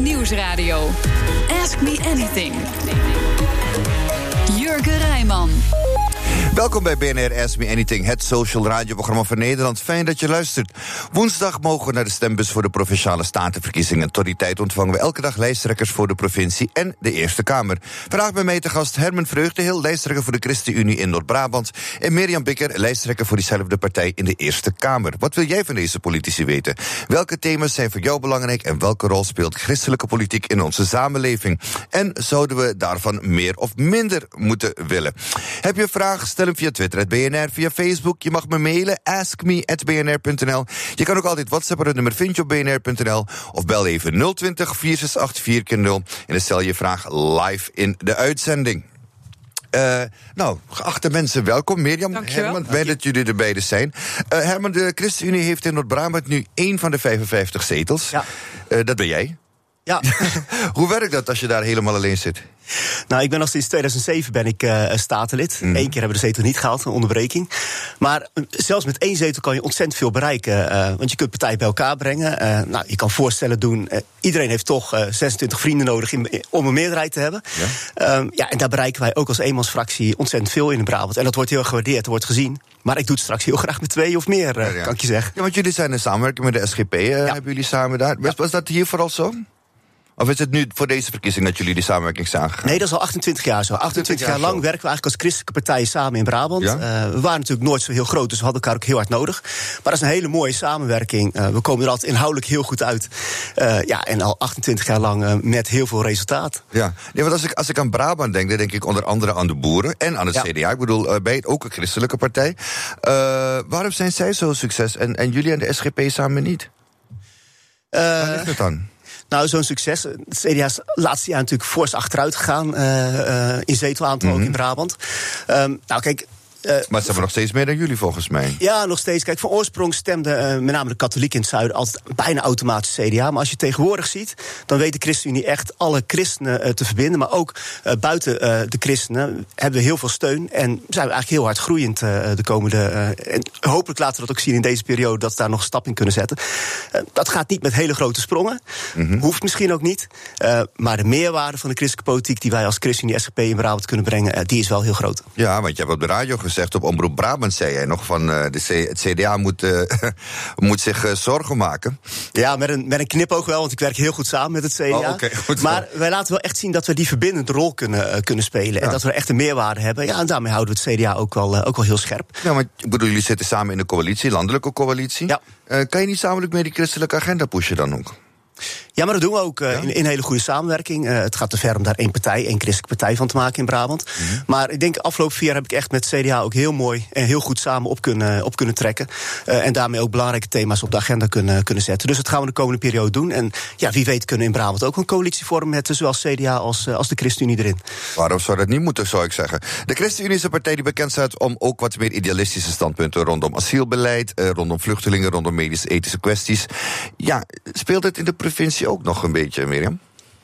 Nieuwsradio. Ask Me Anything. Jurgen Rijman. Welkom bij BNR Ask Me Anything, het social radioprogramma van Nederland. Fijn dat je luistert. Woensdag mogen we naar de stembus voor de Provinciale Statenverkiezingen. Tot die tijd ontvangen we elke dag lijsttrekkers voor de provincie en de Eerste Kamer. Vandaag bij mij te gast Herman Vreugdehil, lijsttrekker voor de ChristenUnie in Noord-Brabant. En Mirjam Bikker, lijsttrekker voor diezelfde partij in de Eerste Kamer. Wat wil jij van deze politici weten? Welke thema's zijn voor jou belangrijk en welke rol speelt christelijke politiek in onze samenleving? En zouden we daarvan meer of minder moeten willen? Heb je een vraag? Stel hem via Twitter, @BNR, via Facebook. Je mag me mailen, askme@bnr.nl. Je kan ook altijd WhatsAppen, het nummer vind je op bnr.nl. Of bel even 020 468 4x0 en dan stel je vraag live in de uitzending. Geachte mensen, welkom. Mirjam, Herman, blij dat jullie er beide zijn. Herman, de ChristenUnie heeft in Noord-Brabant nu 1 van de 55 zetels. Ja. Dat ben jij. Ja. Hoe werkt dat als je daar helemaal alleen zit? Nou, ik ben al sinds 2007 ben ik statenlid. 1 keer hebben we de zetel niet gehaald, een onderbreking. Maar zelfs met 1 zetel kan je ontzettend veel bereiken. Want je kunt partijen bij elkaar brengen. Je kan voorstellen doen. Iedereen heeft toch 26 vrienden nodig om een meerderheid te hebben. Ja. En daar bereiken wij ook als eenmansfractie ontzettend veel in Brabant. En dat wordt heel gewaardeerd, dat wordt gezien. Maar ik doe het straks heel graag met 2 of meer, kan ik je zeggen. Ja, want jullie zijn in samenwerking met de SGP. Hebben jullie samen daar? Was dat hier vooral zo? Of is het nu voor deze verkiezing dat jullie die samenwerking zijn aangegaan? Nee, dat is al 28 jaar zo. 28 jaar lang werken we eigenlijk als christelijke partijen samen in Brabant. Ja? We waren natuurlijk nooit zo heel groot, dus we hadden elkaar ook heel hard nodig. Maar dat is een hele mooie samenwerking. We komen er altijd inhoudelijk heel goed uit. En al 28 jaar lang met heel veel resultaat. Ja, nee, want als ik aan Brabant denk, dan denk ik onder andere aan de boeren en aan het CDA. Ik bedoel, bij het ook een christelijke partij. Waarom zijn zij zo'n succes en jullie en de SGP samen niet? Waar ligt het dan? Nou, zo'n succes. Het CDA is het laatste jaar natuurlijk fors achteruit gegaan in zetelaantal ook in Brabant. Maar ze hebben nog steeds meer dan jullie, volgens mij. Ja, nog steeds. Kijk, van oorsprong stemden met name de katholieken in het zuiden altijd bijna automatisch CDA. Maar als je tegenwoordig ziet, dan weet de ChristenUnie echt alle christenen te verbinden. Maar ook buiten de christenen hebben we heel veel steun. En zijn we eigenlijk heel hard groeiend de komende... en hopelijk laten we dat ook zien in deze periode, dat we daar nog een stap in kunnen zetten. Dat gaat niet met hele grote sprongen. Hoeft misschien ook niet. Maar de meerwaarde van de christelijke politiek die wij als ChristenUnie SGP in Brabant kunnen brengen, die is wel heel groot. Ja, want je hebt op de radio gezegd, op Omroep Brabant zei jij nog van het CDA moet zich zorgen maken. Ja, met een knipoog wel, want ik werk heel goed samen met het CDA. Okay, goed maar wij laten wel echt zien dat we die verbindende rol kunnen spelen. En dat we echt een meerwaarde hebben. Ja, en daarmee houden we het CDA ook wel heel scherp. Ja, maar ik bedoel, jullie zitten samen in een coalitie, landelijke coalitie. Ja. Kan je niet samenlijk meer die christelijke agenda pushen dan ook? Ja, maar dat doen we ook in hele goede samenwerking. Het gaat te ver om daar één christelijke partij van te maken in Brabant. Maar ik denk, afgelopen 4 jaar heb ik echt met CDA ook heel mooi en heel goed samen op kunnen trekken. En daarmee ook belangrijke thema's op de agenda kunnen zetten. Dus dat gaan we de komende periode doen. En ja, wie weet kunnen we in Brabant ook een coalitie vormen met zowel CDA als de ChristenUnie erin. Waarom zou dat niet moeten, zou ik zeggen? De ChristenUnie is een partij die bekend staat om ook wat meer idealistische standpunten rondom asielbeleid, rondom vluchtelingen, rondom medisch-ethische kwesties. Ja, speelt het in de provincie ook nog een beetje, Mirjam?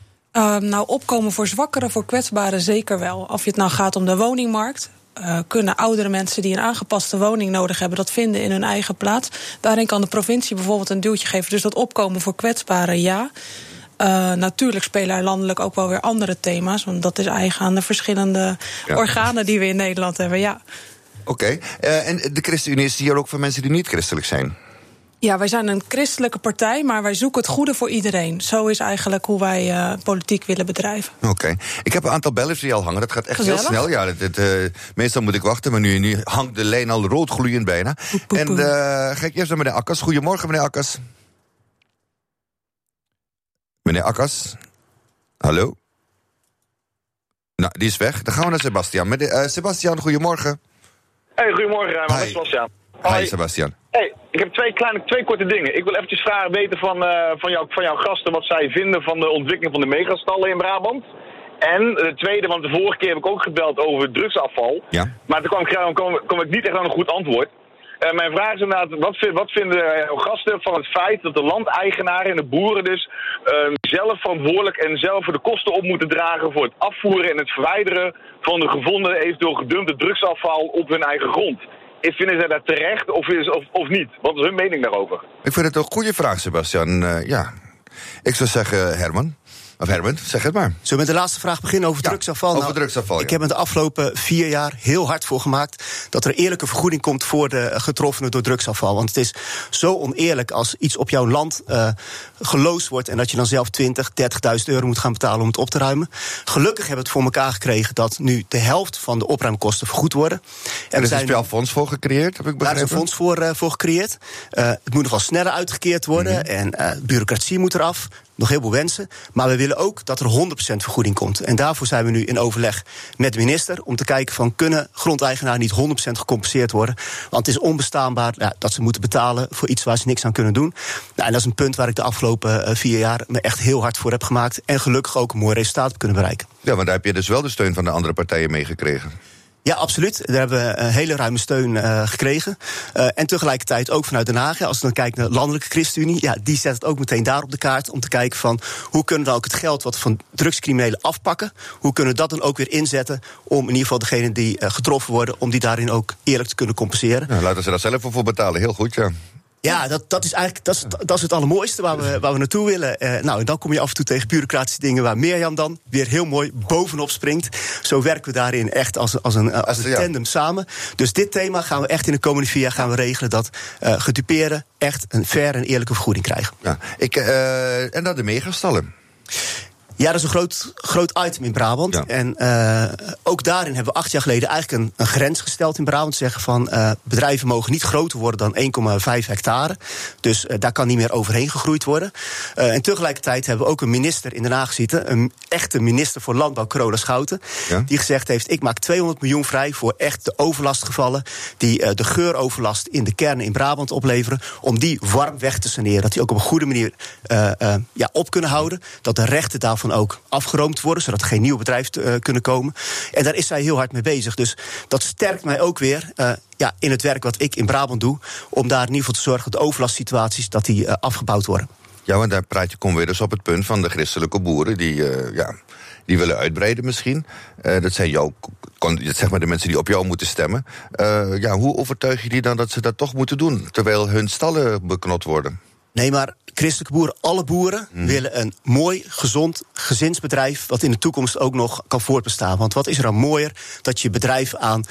Opkomen voor zwakkeren, voor kwetsbaren zeker wel. Of je het nou gaat om de woningmarkt, kunnen oudere mensen die een aangepaste woning nodig hebben dat vinden in hun eigen plaats. Daarin kan de provincie bijvoorbeeld een duwtje geven. Dus dat opkomen voor kwetsbaren, ja. Natuurlijk spelen er landelijk ook wel weer andere thema's, want dat is eigen aan de verschillende organen die we in Nederland hebben, ja. Oké. En de ChristenUnie is hier ook voor mensen die niet christelijk zijn? Ja, wij zijn een christelijke partij, maar wij zoeken het goede voor iedereen. Zo is eigenlijk hoe wij politiek willen bedrijven. Oké. Ik heb een aantal bellers die al hangen. Dat gaat echt heel snel. Ja, meestal moet ik wachten, maar nu hangt de lijn al roodgloeiend bijna. En ga ik eerst naar meneer Akkers. Goedemorgen, meneer Akkers. Meneer Akkers? Hallo? Nou, die is weg. Dan gaan we naar Sebastian. Sebastian, goedemorgen. Hey, goedemorgen, Rijman. Sebastian. Hi, Sebastian. Hey, ik heb twee korte dingen. Ik wil eventjes graag weten van jouw gasten wat zij vinden van de ontwikkeling van de megastallen in Brabant. En de tweede, want de vorige keer heb ik ook gebeld over drugsafval. Ja. Maar toen kwam ik niet echt aan een goed antwoord. Mijn vraag is inderdaad, wat vinden jouw gasten van het feit dat de landeigenaren en de boeren dus zelf verantwoordelijk en zelf voor de kosten op moeten dragen voor het afvoeren en het verwijderen van de gevonden, eventueel gedumpte drugsafval op hun eigen grond? Vinden zij dat terecht of niet? Wat is hun mening daarover? Ik vind het een goede vraag, Sebastian. Ik zou zeggen, Herman. Of Herman, zeg het maar. Zullen we met de laatste vraag beginnen over drugsafval? Over drugsafval, Ik heb er de afgelopen 4 jaar heel hard voor gemaakt dat er eerlijke vergoeding komt voor de getroffenen door drugsafval. Want het is zo oneerlijk als iets op jouw land geloosd wordt en dat je dan zelf 20.000, 30.000 euro moet gaan betalen om het op te ruimen. Gelukkig hebben we het voor elkaar gekregen dat nu de helft van de opruimkosten vergoed worden. En er is een speciaal fonds voor gecreëerd, heb ik begrepen? Daar is een fonds voor gecreëerd. Het moet nog wel sneller uitgekeerd worden en bureaucratie moet eraf. Nog heel veel wensen. Maar we willen ook dat er 100% vergoeding komt. En daarvoor zijn we nu in overleg met de minister om te kijken van kunnen grondeigenaren niet 100% gecompenseerd worden. Want het is onbestaanbaar dat ze moeten betalen voor iets waar ze niks aan kunnen doen. Nou, en dat is een punt waar ik de afgelopen 4 jaar me echt heel hard voor heb gemaakt. En gelukkig ook een mooi resultaat kunnen bereiken. Ja, maar daar heb je dus wel de steun van de andere partijen mee gekregen. Ja, absoluut. Daar hebben we een hele ruime steun gekregen. En tegelijkertijd ook vanuit Den Haag. Als je dan kijkt naar de Landelijke ChristenUnie, die zet het ook meteen daar op de kaart om te kijken van hoe kunnen we ook het geld wat we van drugscriminelen afpakken, hoe kunnen we dat dan ook weer inzetten om in ieder geval degenen die getroffen worden, om die daarin ook eerlijk te kunnen compenseren. Nou, laten ze daar zelf voor betalen. Heel goed, ja. Ja, dat is eigenlijk dat is het allermooiste waar we naartoe willen. Nou, en dan kom je af en toe tegen bureaucratische dingen waar Mirjam dan weer heel mooi bovenop springt. Zo werken we daarin echt als een tandem samen. Dus dit thema gaan we echt in de komende 4 jaar gaan we regelen dat gedupeerden echt een fair en eerlijke vergoeding krijgen. Ja, en dan de megastallen. Ja, dat is een groot item in Brabant. Ja. En ook daarin hebben we 8 jaar geleden eigenlijk een grens gesteld in Brabant. Zeggen van bedrijven mogen niet groter worden dan 1,5 hectare. Dus daar kan niet meer overheen gegroeid worden. En tegelijkertijd hebben we ook een minister in Den Haag zitten. Een echte minister voor Landbouw, Carola Schouten. Ja. Die gezegd heeft, ik maak 200 miljoen vrij voor echt de overlastgevallen. Die de geuroverlast in de kernen in Brabant opleveren. Om die warm weg te saneren. Dat die ook op een goede manier op kunnen houden. Dat de rechten daarvan ook afgeroomd worden, zodat er geen nieuwe bedrijven kunnen komen. En daar is zij heel hard mee bezig. Dus dat sterkt mij ook weer in het werk wat ik in Brabant doe, om daar in ieder geval te zorgen dat de overlastsituaties dat die afgebouwd worden. Ja, want daar kom weer dus op het punt van de christelijke boeren die willen uitbreiden misschien. Dat zijn zeg maar de mensen die op jou moeten stemmen. Hoe overtuig je die dan dat ze dat toch moeten doen, terwijl hun stallen beknot worden? Nee, maar christelijke boeren, alle boeren willen een mooi, gezond gezinsbedrijf wat in de toekomst ook nog kan voortbestaan. Want wat is er dan mooier dat je bedrijf aan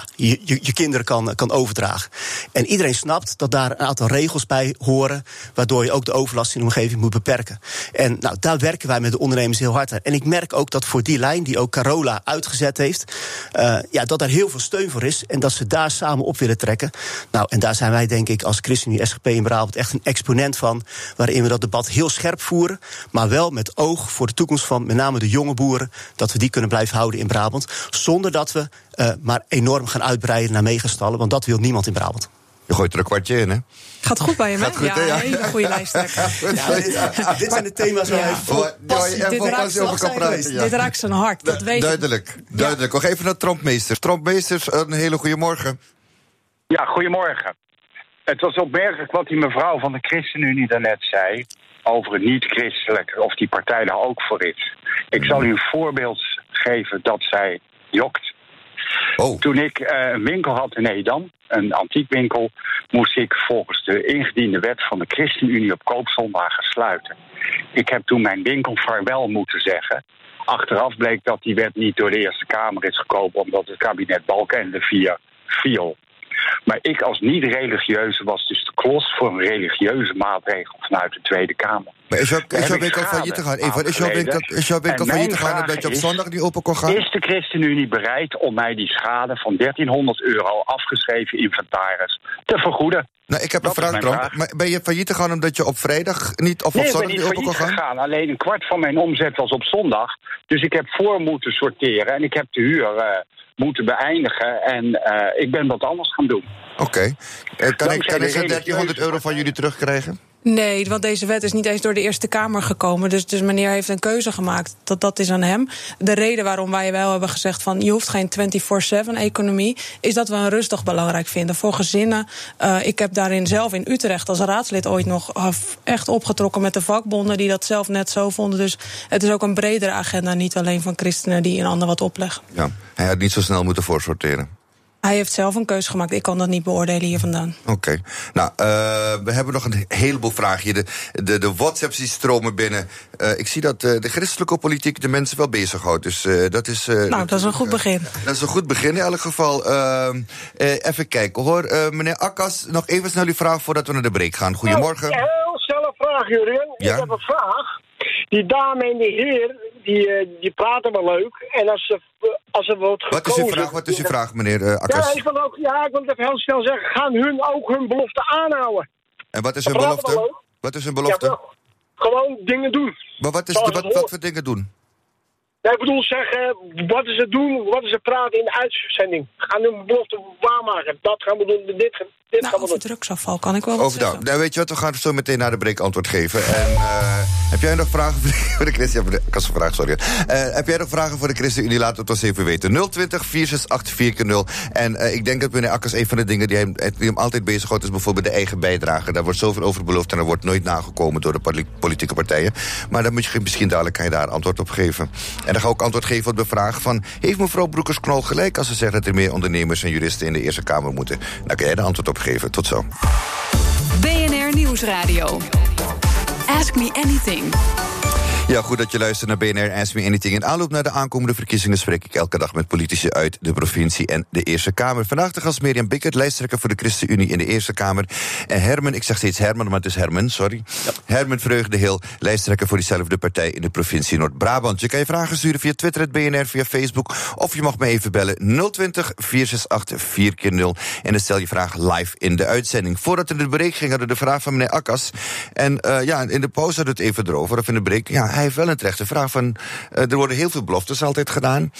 je kinderen kan overdragen. En iedereen snapt dat daar een aantal regels bij horen, waardoor je ook de overlast in de omgeving moet beperken. En nou, daar werken wij met de ondernemers heel hard aan. En ik merk ook dat voor die lijn die ook Carola uitgezet heeft, dat daar heel veel steun voor is en dat ze daar samen op willen trekken. Nou, en daar zijn wij denk ik als ChristenUnie SGP in Brabant echt een exponent van, waarin we dat debat heel scherp voeren, maar wel met oog voor de toekomst van met name de jonge boeren, dat we die kunnen blijven houden in Brabant, zonder dat we maar enorm gaan uitbreiden naar megastallen, want dat wil niemand in Brabant. Je gooit er een kwartje in, hè? Gaat goed bij hem, hè? Gaat goed, ja, een hele goede lijsttrekker. Dit zijn de thema's waar hij vol passie over kan praten. Dit raakt zijn hart, dat weet Duidelijk. Nog even naar Trompmeesters. Trompmeesters, een hele goede morgen. Ja, goedemorgen. Het was opmerkelijk wat die mevrouw van de ChristenUnie daarnet zei over het niet-christelijk, of die partij daar ook voor is. Ik zal u een voorbeeld geven dat zij jokt. Oh. Toen ik een winkel had in Edam, een antiekwinkel, moest ik volgens de ingediende wet van de ChristenUnie op koopzondagen sluiten. Ik heb toen mijn winkel vaarwel moeten zeggen. Achteraf bleek dat die wet niet door de Eerste Kamer is gekomen, omdat het kabinet Balkenende 4 viel. Maar ik als niet-religieuze was dus de klos voor een religieuze maatregel vanuit de Tweede Kamer. Maar is jouw winkel failliet te gaan? Is jouw winkel failliet te gaan omdat je op zondag niet open kon gaan? Is de ChristenUnie bereid om mij die schade van €1300 afgeschreven inventaris te vergoeden? Nou, ik heb een vraag, Trump. Maar ben je failliet gegaan omdat je op vrijdag niet of op zondag niet open kon gaan? Nee, ik ben niet failliet gegaan. Alleen een kwart van mijn omzet was op zondag. Dus ik heb voor moeten sorteren en ik heb de huur moeten beëindigen. En ik ben wat anders gaan doen. Oké. Kan ik zo'n €1300 van jullie terugkrijgen? Nee, want deze wet is niet eens door de Eerste Kamer gekomen. Dus meneer heeft een keuze gemaakt. Dat is aan hem. De reden waarom wij wel hebben gezegd van je hoeft geen 24/7-economie... is dat we een rustig belangrijk vinden voor gezinnen. Ik heb daarin zelf in Utrecht als raadslid ooit nog echt opgetrokken met de vakbonden... die dat zelf net zo vonden. Dus het is ook een bredere agenda, niet alleen van christenen die een ander wat opleggen. Ja, hij had niet zo snel moeten voorsorteren. Hij heeft zelf een keuze gemaakt. Ik kan dat niet beoordelen hier vandaan. Oké. Nou, we hebben nog een heleboel vragen hier. De WhatsApps die stromen binnen. Ik zie dat de christelijke politiek de mensen wel bezighoudt. Dus dat is... dat is een goed begin. Dat is een goed begin in elk geval. Even kijken hoor. Meneer Akkas, nog even snel uw vraag voordat we naar de break gaan. Goedemorgen. Ja, heel snelle vraag, Jurgen. Ja? Ik heb een vraag. Die dame en die heer, die praten wel leuk. En als er wordt gekozen... Wat is uw vraag, meneer Akkas? Ja, ik wil het even heel snel zeggen. Gaan hun ook hun belofte aanhouden? En wat is hun belofte? Wat is hun belofte? Ja, gewoon dingen doen. Maar wat voor dingen doen? Ja, ik bedoel zeggen, wat is het doen, wat is het praten in de uitzending? Gaan hun belofte waarmaken? Dat gaan we doen, dit gaan we doen. Over drugsafval kan ik wel wat zeggen. Nou, weet je wat, we gaan zo meteen naar de break antwoord geven. En heb jij nog vragen voor de Christen? Ja, ik had een vraag, sorry. Heb jij nog vragen voor de ChristenUnie? Laat het ons even weten. 020-468-4x0. En ik denk dat meneer Akkers, een van de dingen die hem altijd bezighoudt, is bijvoorbeeld de eigen bijdrage. Daar wordt zoveel over beloofd en dat wordt nooit nagekomen door de politieke partijen. Maar dan moet je misschien dadelijk kan je daar antwoord op geven. En dan ga ik ook antwoord geven op de vraag van, heeft mevrouw Broekers-Knol gelijk als ze zegt dat er meer ondernemers en juristen in de Eerste Kamer moeten? Dan kan jij de antwoord op geven. Tot zo. BNR Nieuwsradio. Ask Me Anything. Ja, goed dat je luistert naar BNR Ask Me Anything. In aanloop naar de aankomende verkiezingen spreek ik elke dag met politici uit de provincie en de Eerste Kamer. Vandaag de gast Mirjam Bikkert, lijsttrekker voor de ChristenUnie in de Eerste Kamer. En Herman, ik zeg steeds Herman, maar het is Herman, sorry. Ja. Herman Vreugdeheel, lijsttrekker voor diezelfde partij in de provincie Noord-Brabant. Je kan je vragen sturen via Twitter, BNR, via Facebook. Of je mag me even bellen 020-468-4x0. En dan stel je vraag live in de uitzending. Voordat we in de break gingen, hadden we de vraag van meneer Akkas. En in de pauze hadden we het even erover, of in de break. Ja, hij heeft wel een terechte vraag van, er worden heel veel beloftes altijd gedaan.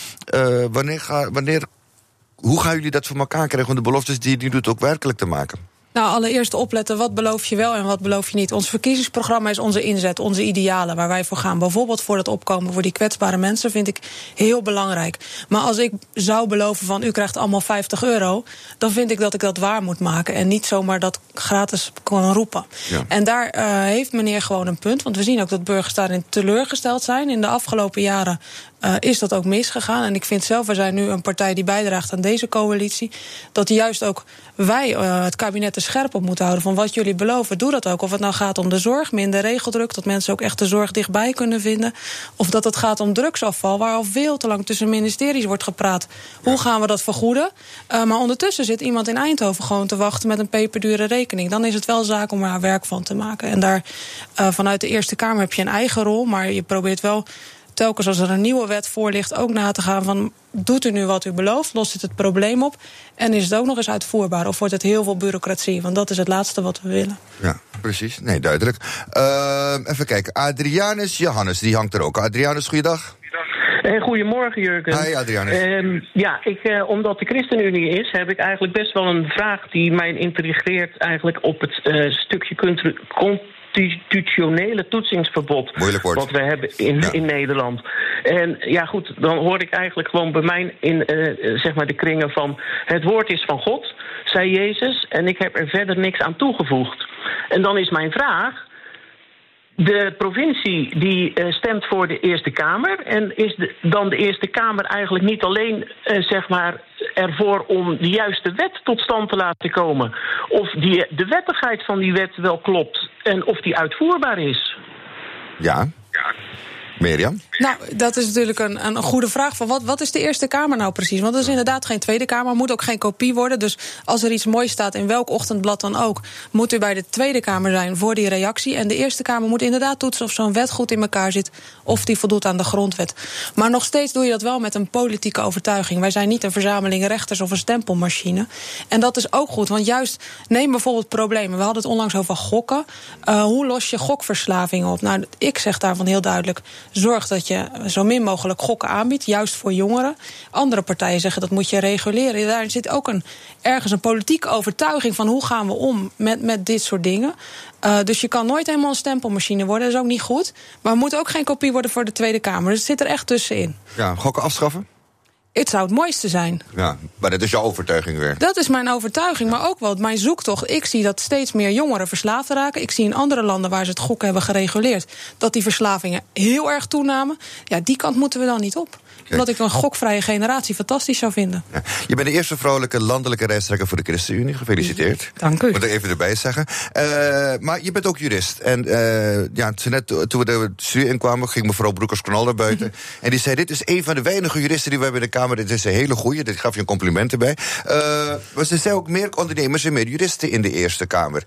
Hoe gaan jullie dat voor elkaar krijgen om de beloftes die je nu doet ook werkelijk te maken? Nou, allereerst opletten, wat beloof je wel en wat beloof je niet. Ons verkiezingsprogramma is onze inzet, onze idealen waar wij voor gaan. Bijvoorbeeld voor het opkomen voor die kwetsbare mensen vind ik heel belangrijk. Maar als ik zou beloven van u krijgt allemaal €50, dan vind ik dat ik dat waar moet maken en niet zomaar dat gratis kan roepen. Ja. En daar heeft meneer gewoon een punt, want we zien ook dat burgers daarin teleurgesteld zijn. In de afgelopen jaren is dat ook misgegaan. En ik vind zelf, we zijn nu een partij die bijdraagt aan deze coalitie, dat juist ook wij het kabinet er scherp op moeten houden van wat jullie beloven. Doe dat ook. Of het nou gaat om de zorg, minder regeldruk, dat mensen ook echt de zorg dichtbij kunnen vinden. Of dat het gaat om drugsafval, waar al veel te lang tussen ministeries wordt gepraat. Hoe gaan we dat vergoeden? Maar ondertussen zit iemand in Eindhoven gewoon te wachten met een peperdure rekening. Dan is het wel zaak om er haar werk van te maken. En daar vanuit de Eerste Kamer heb je een eigen rol, maar je probeert wel telkens als er een nieuwe wet voor ligt ook na te gaan van, doet u nu wat u belooft, lost het probleem op en is het ook nog eens uitvoerbaar of wordt het heel veel bureaucratie, want dat is het laatste wat we willen. Ja, precies. Nee, duidelijk. Even kijken. Adrianus Johannes, die hangt er ook. Adrianus, goeiedag. Goedemorgen, Jurgen. Hi, Adrianus. Omdat de ChristenUnie is, heb ik eigenlijk best wel een vraag die mij intrigeert eigenlijk op het stukje constitutionele toetsingsverbod wat we hebben in Nederland. En ja goed, dan hoor ik eigenlijk gewoon bij mij in de kringen van het woord is van God, zei Jezus, en ik heb er verder niks aan toegevoegd. En dan is mijn vraag, de provincie die stemt voor de Eerste Kamer, en is dan de Eerste Kamer eigenlijk niet alleen ervoor om de juiste wet tot stand te laten komen, of de wettigheid van die wet wel klopt en of die uitvoerbaar is? Ja. Mirjam? Nou, dat is natuurlijk een goede vraag van wat is de Eerste Kamer nou precies? Want het is inderdaad geen Tweede Kamer, moet ook geen kopie worden. Dus als er iets moois staat in welk ochtendblad dan ook, moet u bij de Tweede Kamer zijn voor die reactie. En de Eerste Kamer moet inderdaad toetsen of zo'n wet goed in elkaar zit, of die voldoet aan de grondwet. Maar nog steeds doe je dat wel met een politieke overtuiging. Wij zijn niet een verzameling rechters of een stempelmachine. En dat is ook goed, want juist, neem bijvoorbeeld problemen. We hadden het onlangs over gokken. Hoe los je gokverslaving op? Nou, ik zeg daarvan heel duidelijk, zorg dat je zo min mogelijk gokken aanbiedt, juist voor jongeren. Andere partijen zeggen dat moet je reguleren. Daar zit ook ergens een politieke overtuiging van hoe gaan we om met dit soort dingen. Dus je kan nooit helemaal een stempelmachine worden, dat is ook niet goed. Maar het moet ook geen kopie worden voor de Tweede Kamer. Dus het zit er echt tussenin. Ja, gokken afschaffen? Het zou het mooiste zijn. Ja, maar dat is jouw overtuiging weer. Dat is mijn overtuiging, maar ook wel mijn zoektocht. Ik zie dat steeds meer jongeren verslaafd raken. Ik zie in andere landen waar ze het gokken hebben gereguleerd, dat die verslavingen heel erg toenamen. Ja, die kant moeten we dan niet op. Omdat ik een gokvrije generatie fantastisch zou vinden. Ja. Je bent de eerste vrouwelijke landelijke lijsttrekker voor de ChristenUnie. Gefeliciteerd. Dank u. Moet ik even erbij zeggen. Maar je bent ook jurist. En net toen we de studie inkwamen, ging mevrouw Broekers-Knol naar buiten. En die zei, dit is een van de weinige juristen die we hebben in de Kamer. Dit is een hele goeie, dit gaf je een compliment erbij. Maar er zijn ook meer ondernemers en meer juristen in de Eerste Kamer.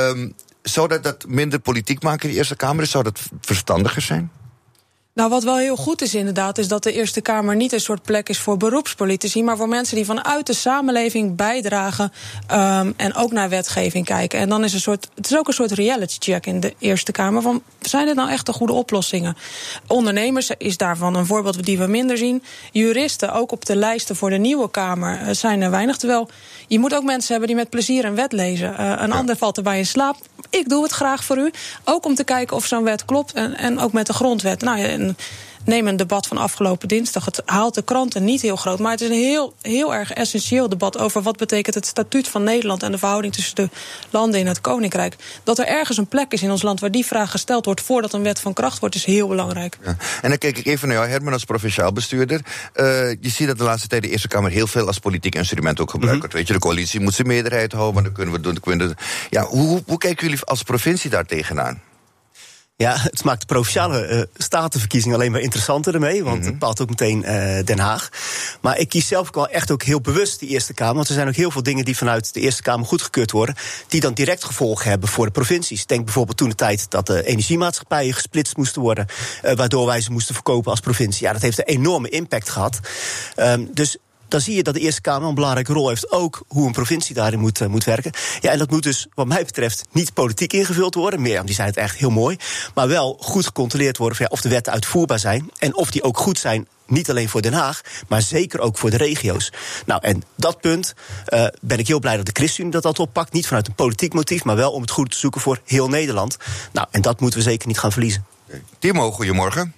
Zou dat minder politiek maken in de Eerste Kamer? Zou dat verstandiger zijn? Nou, wat wel heel goed is inderdaad, is dat de Eerste Kamer niet een soort plek is voor beroepspolitici, maar voor mensen die vanuit de samenleving bijdragen en ook naar wetgeving kijken. En dan is het is ook een soort reality check in de Eerste Kamer van, zijn dit nou echt de goede oplossingen? Ondernemers is daarvan een voorbeeld die we minder zien. Juristen, ook op de lijsten voor de nieuwe Kamer, zijn er weinig. Terwijl je moet ook mensen hebben die met plezier een wet lezen. Een ander valt erbij in slaap. Ik doe het graag voor u. Ook om te kijken of zo'n wet klopt. En ook met de grondwet. Nou ja, neem een debat van afgelopen dinsdag. Het haalt de kranten niet heel groot. Maar het is een heel erg essentieel debat over wat betekent het statuut van Nederland en de verhouding tussen de landen in het Koninkrijk. Dat er ergens een plek is in ons land waar die vraag gesteld wordt voordat een wet van kracht wordt, is heel belangrijk. Ja. En dan kijk ik even naar jou, Herman, als provinciaal bestuurder. Je ziet dat de laatste tijd de Eerste Kamer heel veel als politiek instrument ook gebruikt. Weet je, de coalitie moet zijn meerderheid houden, maar dan kunnen we doen. Ja, hoe kijken jullie als provincie daar tegenaan? Ja, het maakt de provinciale statenverkiezing alleen maar interessanter ermee, want het bepaalt ook meteen Den Haag. Maar ik kies zelf ook wel echt ook heel bewust die Eerste Kamer, want er zijn ook heel veel dingen die vanuit de Eerste Kamer goedgekeurd worden, die dan direct gevolgen hebben voor de provincies. Denk bijvoorbeeld toen de tijd dat de energiemaatschappijen gesplitst moesten worden, waardoor wij ze moesten verkopen als provincie. Ja, dat heeft een enorme impact gehad. Dus dan zie je dat de Eerste Kamer een belangrijke rol heeft, ook hoe een provincie daarin moet werken. Ja, en dat moet dus, wat mij betreft, niet politiek ingevuld worden. Mirjam, die zei het echt heel mooi. Maar wel goed gecontroleerd worden of de wetten uitvoerbaar zijn. En of die ook goed zijn, niet alleen voor Den Haag, maar zeker ook voor de regio's. Nou, en dat punt ben ik heel blij dat de ChristenUnie dat oppakt. Niet vanuit een politiek motief, maar wel om het goed te zoeken voor heel Nederland. Nou, en dat moeten we zeker niet gaan verliezen. Timo, goedemorgen.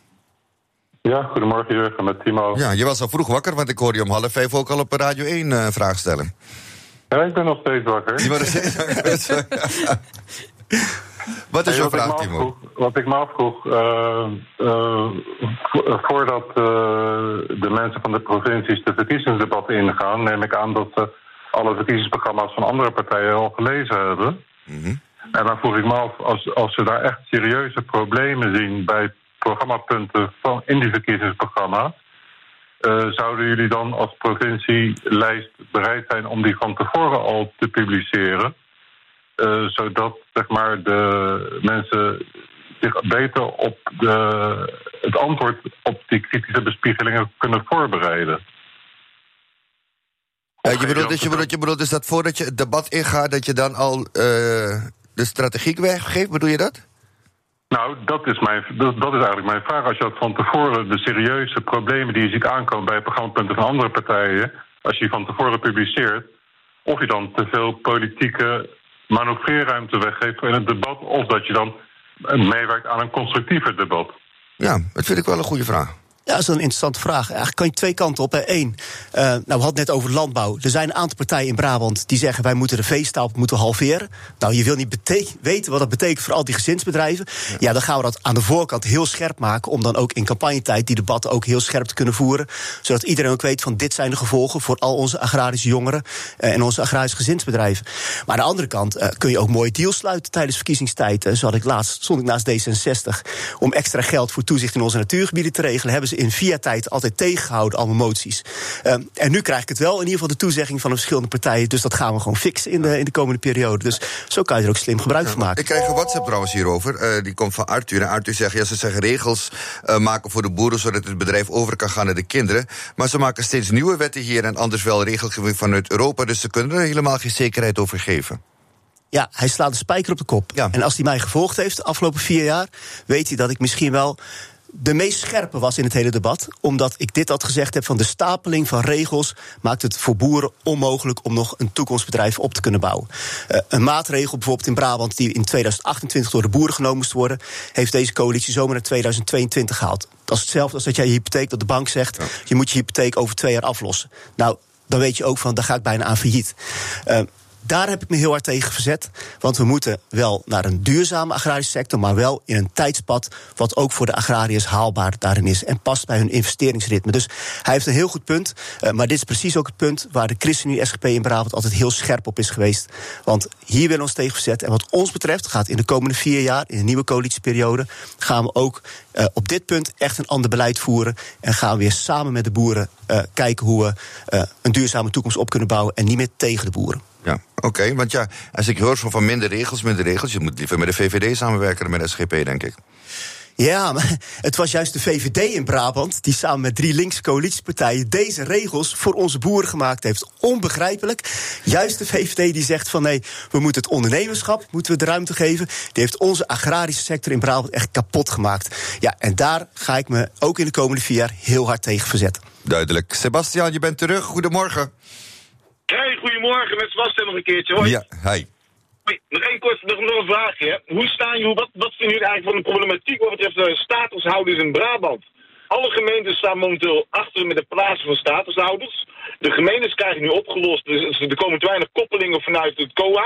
Ja, goedemorgen Jurgen, met Timo. Ja, je was al vroeg wakker, want ik hoorde je om 4:30 ook al op Radio 1 een vraag stellen. Ja, ik ben nog steeds wakker. Je bent nog steeds wakker. Wat is jouw vraag, Timo? Wat ik me afvroeg, voordat de mensen van de provincies de verkiezingsdebatten ingaan, neem ik aan dat ze alle verkiezingsprogramma's van andere partijen al gelezen hebben. Mm-hmm. En dan vroeg ik me af, als ze daar echt serieuze problemen zien bij programmapunten in die verkiezingsprogramma, zouden jullie dan als provincielijst bereid zijn om die van tevoren al te publiceren? Zodat zeg maar, de mensen zich beter op het antwoord op die kritische bespiegelingen kunnen voorbereiden. Je bedoelt dus dat voordat je het debat ingaat, dat je dan al de strategie weggeeft? Bedoel je dat? Nou, dat is eigenlijk mijn vraag. Als je dat van tevoren, de serieuze problemen die je ziet aankomen bij programmapunten van andere partijen, als je die van tevoren publiceert, of je dan te veel politieke manoeuvreerruimte weggeeft in het debat, of dat je dan meewerkt aan een constructiever debat. Ja, dat vind ik wel een goede vraag. Ja, dat is een interessante vraag. Eigenlijk kan je twee kanten op. Eén, we hadden het net over landbouw. Er zijn een aantal partijen in Brabant die zeggen, wij moeten de veestapel halveren. Nou, je wil niet weten wat dat betekent voor al die gezinsbedrijven. Ja, dan gaan we dat aan de voorkant heel scherp maken, om dan ook in campagnetijd die debatten ook heel scherp te kunnen voeren. Zodat iedereen ook weet van, dit zijn de gevolgen voor al onze agrarische jongeren en onze agrarische gezinsbedrijven. Maar aan de andere kant kun je ook mooie deals sluiten tijdens verkiezingstijd. Stond ik naast D66 om extra geld voor toezicht in onze natuurgebieden te regelen. Hebben ze in 4 jaar tijd altijd tegengehouden, allemaal moties. En nu krijg ik het wel, in ieder geval de toezegging van de verschillende partijen. Dus dat gaan we gewoon fixen in de komende periode. Dus zo kan je er ook slim gebruik van maken. Ik krijg een WhatsApp trouwens hierover. Die komt van Arthur. En Arthur zegt, ze zeggen regels maken voor de boeren, zodat het bedrijf over kan gaan naar de kinderen. Maar ze maken steeds nieuwe wetten hier en anders wel regelgeving vanuit Europa. Dus ze kunnen er helemaal geen zekerheid over geven. Ja, hij slaat de spijker op de kop. Ja. En als hij mij gevolgd heeft de afgelopen 4 jaar, weet hij dat ik misschien wel de meest scherpe was in het hele debat. Omdat ik dit had gezegd heb van de stapeling van regels maakt het voor boeren onmogelijk om nog een toekomstbedrijf op te kunnen bouwen. Een maatregel bijvoorbeeld in Brabant die in 2028 door de boeren genomen moest worden, heeft deze coalitie zomaar naar 2022 gehaald. Dat is hetzelfde als dat jij je hypotheek, dat de bank zegt, je moet je hypotheek over 2 jaar aflossen. Nou, dan weet je ook van, daar ga ik bijna aan failliet. Daar heb ik me heel hard tegen verzet. Want we moeten wel naar een duurzame agrarische sector, maar wel in een tijdspad wat ook voor de agrariërs haalbaar daarin is en past bij hun investeringsritme. Dus hij heeft een heel goed punt. Maar dit is precies ook het punt waar de ChristenUnie SGP in Brabant altijd heel scherp op is geweest. Want hier willen we ons tegen verzetten. En wat ons betreft gaat in de komende 4 jaar, in een nieuwe coalitieperiode, gaan we ook op dit punt echt een ander beleid voeren. En gaan we weer samen met de boeren kijken hoe we een duurzame toekomst op kunnen bouwen en niet meer tegen de boeren. Ja, oké, want ja, als ik hoor van minder regels, je moet liever met de VVD samenwerken dan met de SGP, denk ik. Ja, maar het was juist de VVD in Brabant die samen met 3 linkse coalitiepartijen deze regels voor onze boeren gemaakt heeft. Onbegrijpelijk. Juist de VVD die zegt van nee, we moeten het ondernemerschap moeten we de ruimte geven. Die heeft onze agrarische sector in Brabant echt kapot gemaakt. Ja, en daar ga ik me ook in de komende 4 jaar heel hard tegen verzetten. Duidelijk. Sebastian, je bent terug. Goedemorgen. Hey, goedemorgen, met Sebastian nog een keertje. Hoi. Ja, hi. Nog een vraagje. Wat vinden jullie eigenlijk van de problematiek wat betreft de statushouders in Brabant? Alle gemeentes staan momenteel achter met de plaatsen van statushouders. De gemeentes krijgen nu opgelost, dus er komen te weinig koppelingen vanuit het COA.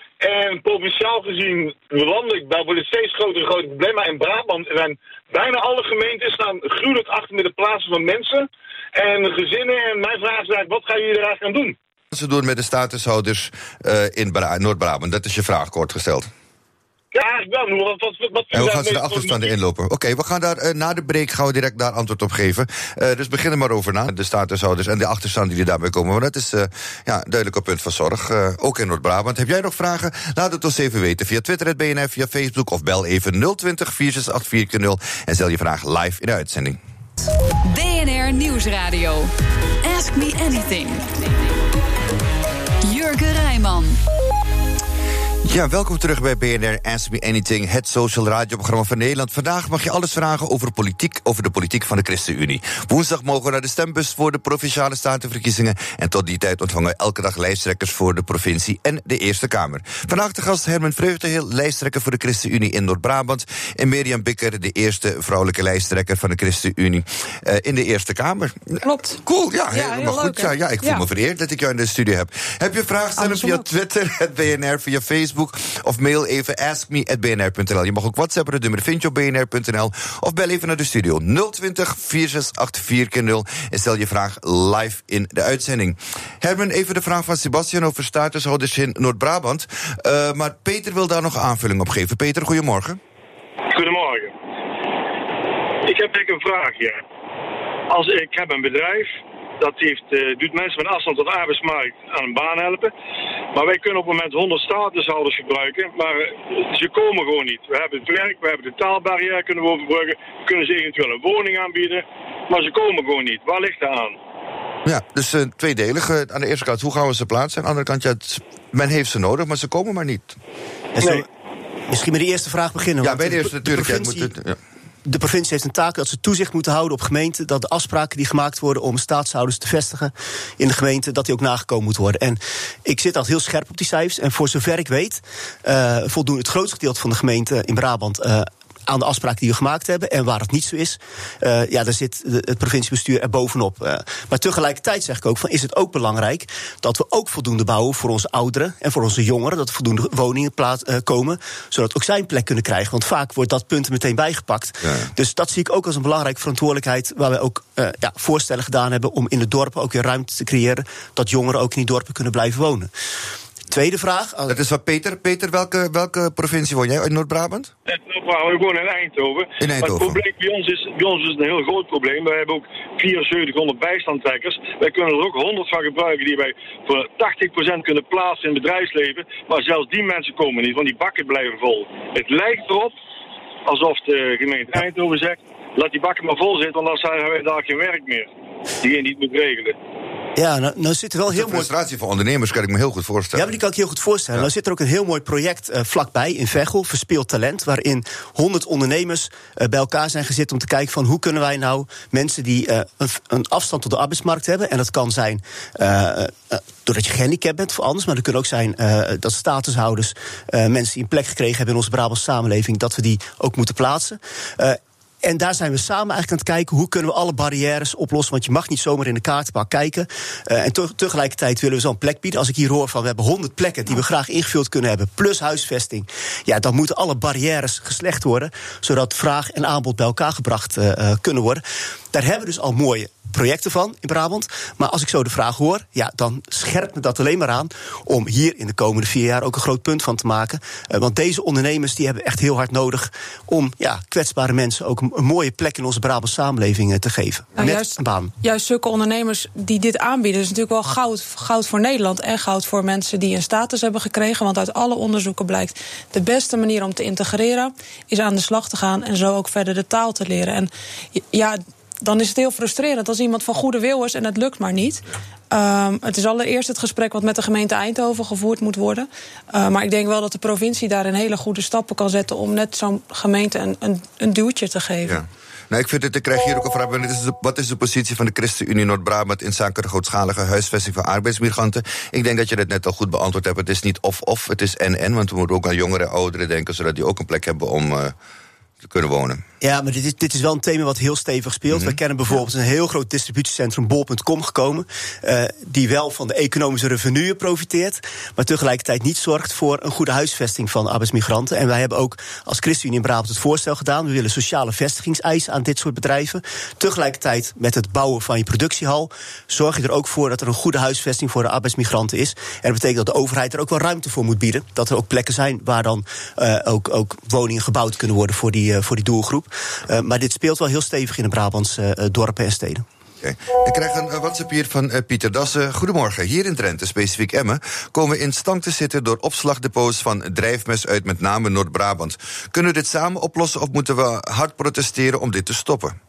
En provinciaal gezien, landelijk, daar wordt het steeds groter probleem. Maar in Brabant zijn bijna alle gemeenten staan gruwelijk achter met de plaatsen van mensen en gezinnen. En mijn vraag is eigenlijk, wat gaan jullie er eigenlijk aan doen? Wat ze doen met de statushouders in Noord-Brabant, dat is je vraag, kort gesteld. Ja, eigenlijk wel. En hoe gaan ze de achterstanden inlopen? Oké, we gaan daar na de break gaan we direct daar antwoord op geven. Dus begin er maar over na, de statushouders en de achterstanden die daarbij komen. Want dat is een duidelijk punt van zorg, ook in Noord-Brabant. Heb jij nog vragen? Laat het ons even weten via Twitter, @BNR, via Facebook of bel even 020 468 4x0 en stel je vraag live in de uitzending. BNR Nieuwsradio. Ask Me Anything. Jurgen Rijman. Ja, welkom terug bij BNR Ask Me Anything, het social radioprogramma van Nederland. Vandaag mag je alles vragen over de politiek van de ChristenUnie. Woensdag mogen we naar de stembus voor de Provinciale Statenverkiezingen. En tot die tijd ontvangen we elke dag lijsttrekkers voor de provincie en de Eerste Kamer. Vandaag de gast Herman Vreugdenhil, lijsttrekker voor de ChristenUnie in Noord-Brabant. En Mirjam Bikker, de eerste vrouwelijke lijsttrekker van de ChristenUnie in de Eerste Kamer. Klopt. Cool, ja, helemaal goed. Leuk, ja, ik voel me vereerd dat ik jou in de studio heb. Heb je vragen stellen via Twitter, @BNR, via Facebook of mail even askme@bnr.nl. Je mag ook WhatsAppen, het nummer vind je op bnr.nl. Of bel even naar de studio 020 468 4x0 en stel je vraag live in de uitzending. Herman, even de vraag van Sebastian over statushouders in Noord-Brabant. Maar Peter wil daar nog aanvulling op geven. Peter, goedemorgen. Goedemorgen. Ik heb een vraagje. Ik heb een bedrijf. Dat doet mensen met afstand tot de arbeidsmarkt aan een baan helpen. Maar wij kunnen op het moment 100 statushouders gebruiken. Maar ze komen gewoon niet. We hebben het werk, we hebben de taalbarrière kunnen we overbruggen. Kunnen ze eventueel een woning aanbieden. Maar ze komen gewoon niet. Waar ligt dat aan? Ja, dus tweedelig. Aan de eerste kant, hoe gaan we ze plaatsen? Aan de andere kant, men heeft ze nodig, maar ze komen maar niet. Nee. Misschien met de eerste vraag beginnen. Ja, bij de eerste natuurlijk. De provincie heeft een taak dat ze toezicht moeten houden op gemeenten, dat de afspraken die gemaakt worden om staatshouders te vestigen in de gemeente, dat die ook nagekomen moeten worden. En ik zit al heel scherp op die cijfers. En voor zover ik weet, voldoen het grootste gedeelte van de gemeenten in Brabant aan de afspraken die we gemaakt hebben. En waar het niet zo is, daar zit het provinciebestuur er bovenop. Maar tegelijkertijd zeg ik ook van, is het ook belangrijk dat we ook voldoende bouwen voor onze ouderen en voor onze jongeren, dat er voldoende woningen komen, zodat ook zij een plek kunnen krijgen. Want vaak wordt dat punt er meteen bijgepakt. Ja. Dus dat zie ik ook als een belangrijke verantwoordelijkheid, waar wij ook voorstellen gedaan hebben om in de dorpen ook weer ruimte te creëren, dat jongeren ook in die dorpen kunnen blijven wonen. Tweede vraag. Dat is wat Peter. Peter, welke provincie woon jij? In Noord-Brabant? We wonen in Eindhoven. In Eindhoven. Maar het probleem bij ons is het een heel groot probleem. Wij hebben ook 7400 bijstandtrekkers. Wij kunnen er ook 100 van gebruiken die wij voor 80% kunnen plaatsen in het bedrijfsleven. Maar zelfs die mensen komen niet, want die bakken blijven vol. Het lijkt erop alsof de gemeente Eindhoven zegt, laat die bakken maar vol zitten, want anders hebben wij daar geen werk meer. Die het moet regelen. Ja, nou zit er wel heel mooi... De frustratie van ondernemers kan ik me heel goed voorstellen. Ja, maar die kan ik heel goed voorstellen. Ja. Nou zit er ook een heel mooi project vlakbij in Veghel, Verspild Talent, waarin 100 ondernemers bij elkaar zijn gezet om te kijken van hoe kunnen wij nou mensen die een afstand tot de arbeidsmarkt hebben, en dat kan zijn doordat je gehandicapt bent of anders, maar dat kan ook zijn dat statushouders, mensen die een plek gekregen hebben in onze Brabantse samenleving, dat we die ook moeten plaatsen. En daar zijn we samen eigenlijk aan het kijken hoe kunnen we alle barrières oplossen. Want je mag niet zomaar in de kaartenbak kijken. En tegelijkertijd willen we zo'n plek bieden. Als ik hier hoor van we hebben 100 plekken die we graag ingevuld kunnen hebben, plus huisvesting. Ja, dan moeten alle barrières geslecht worden, zodat vraag en aanbod bij elkaar gebracht kunnen worden. Daar hebben we dus al mooie projecten van in Brabant. Maar als ik zo de vraag hoor, ja, dan scherpt me dat alleen maar aan om hier in de komende 4 jaar ook een groot punt van te maken. Want deze ondernemers die hebben echt heel hard nodig om kwetsbare mensen ook een mooie plek in onze Brabantse samenleving te geven. Nou, met een baan. Juist zulke ondernemers die dit aanbieden, is natuurlijk wel goud voor Nederland en goud voor mensen die een status hebben gekregen. Want uit alle onderzoeken blijkt de beste manier om te integreren is aan de slag te gaan en zo ook verder de taal te leren. En ja, dan is het heel frustrerend als iemand van goede wil is en het lukt maar niet. Het is allereerst het gesprek wat met de gemeente Eindhoven gevoerd moet worden. Maar ik denk wel dat de provincie daar een hele goede stappen kan zetten om net zo'n gemeente een duwtje te geven. Ja. Nou, ik vind het, ik krijg hier ook een vraag. Wat is de positie van de ChristenUnie Noord-Brabant in zaken de grootschalige huisvesting van arbeidsmigranten? Ik denk dat je dat net al goed beantwoord hebt. Het is niet of, het is en. Want we moeten ook aan jongeren en ouderen denken, zodat die ook een plek hebben om te kunnen wonen. Ja, maar dit is wel een thema wat heel stevig speelt. We kennen bijvoorbeeld een heel groot distributiecentrum, bol.com, gekomen, die wel van de economische revenue profiteert, maar tegelijkertijd niet zorgt voor een goede huisvesting van arbeidsmigranten. En wij hebben ook als ChristenUnie in Brabant het voorstel gedaan. We willen sociale vestigingseisen aan dit soort bedrijven. Tegelijkertijd met het bouwen van je productiehal zorg je er ook voor dat er een goede huisvesting voor de arbeidsmigranten is. En dat betekent dat de overheid er ook wel ruimte voor moet bieden. Dat er ook plekken zijn waar dan ook woningen gebouwd kunnen worden voor die doelgroep. Maar dit speelt wel heel stevig in de Brabantse dorpen en steden. Okay. Ik krijg een WhatsApp hier van Pieter Dassen. Goedemorgen. Hier in Drenthe, specifiek Emmen, komen we in stand te zitten door opslagdepots van drijfmes uit met name Noord-Brabant. Kunnen we dit samen oplossen of moeten we hard protesteren om dit te stoppen?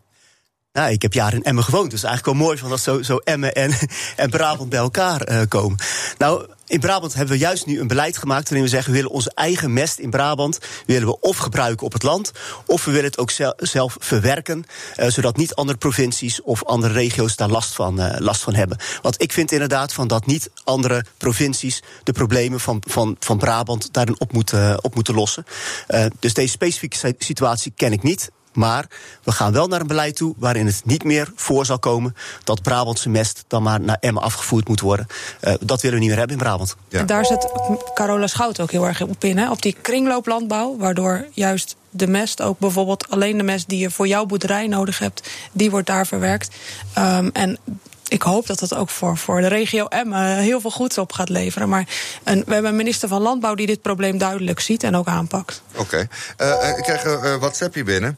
Nou, ik heb jaren in Emmen gewoond, dus eigenlijk wel mooi van dat zo Emmen en Brabant bij elkaar komen. Nou, in Brabant hebben we juist nu een beleid gemaakt waarin we zeggen we willen onze eigen mest in Brabant willen we of gebruiken op het land, of we willen het ook zelf verwerken, zodat niet andere provincies of andere regio's daar last van hebben. Want ik vind inderdaad van dat niet andere provincies de problemen van Brabant daarin op moeten lossen. Dus deze specifieke situatie ken ik niet. Maar we gaan wel naar een beleid toe waarin het niet meer voor zal komen dat Brabantse mest dan maar naar Emmen afgevoerd moet worden. Dat willen we niet meer hebben in Brabant. Ja. En daar zet Carola Schout ook heel erg op in, hè? Op die kringlooplandbouw, waardoor juist de mest, ook bijvoorbeeld alleen de mest die je voor jouw boerderij nodig hebt, die wordt daar verwerkt. En ik hoop dat dat ook voor de regio Emmen heel veel goeds op gaat leveren. Maar we hebben een minister van Landbouw die dit probleem duidelijk ziet en ook aanpakt. Oké. Ik krijg een WhatsApp hier binnen.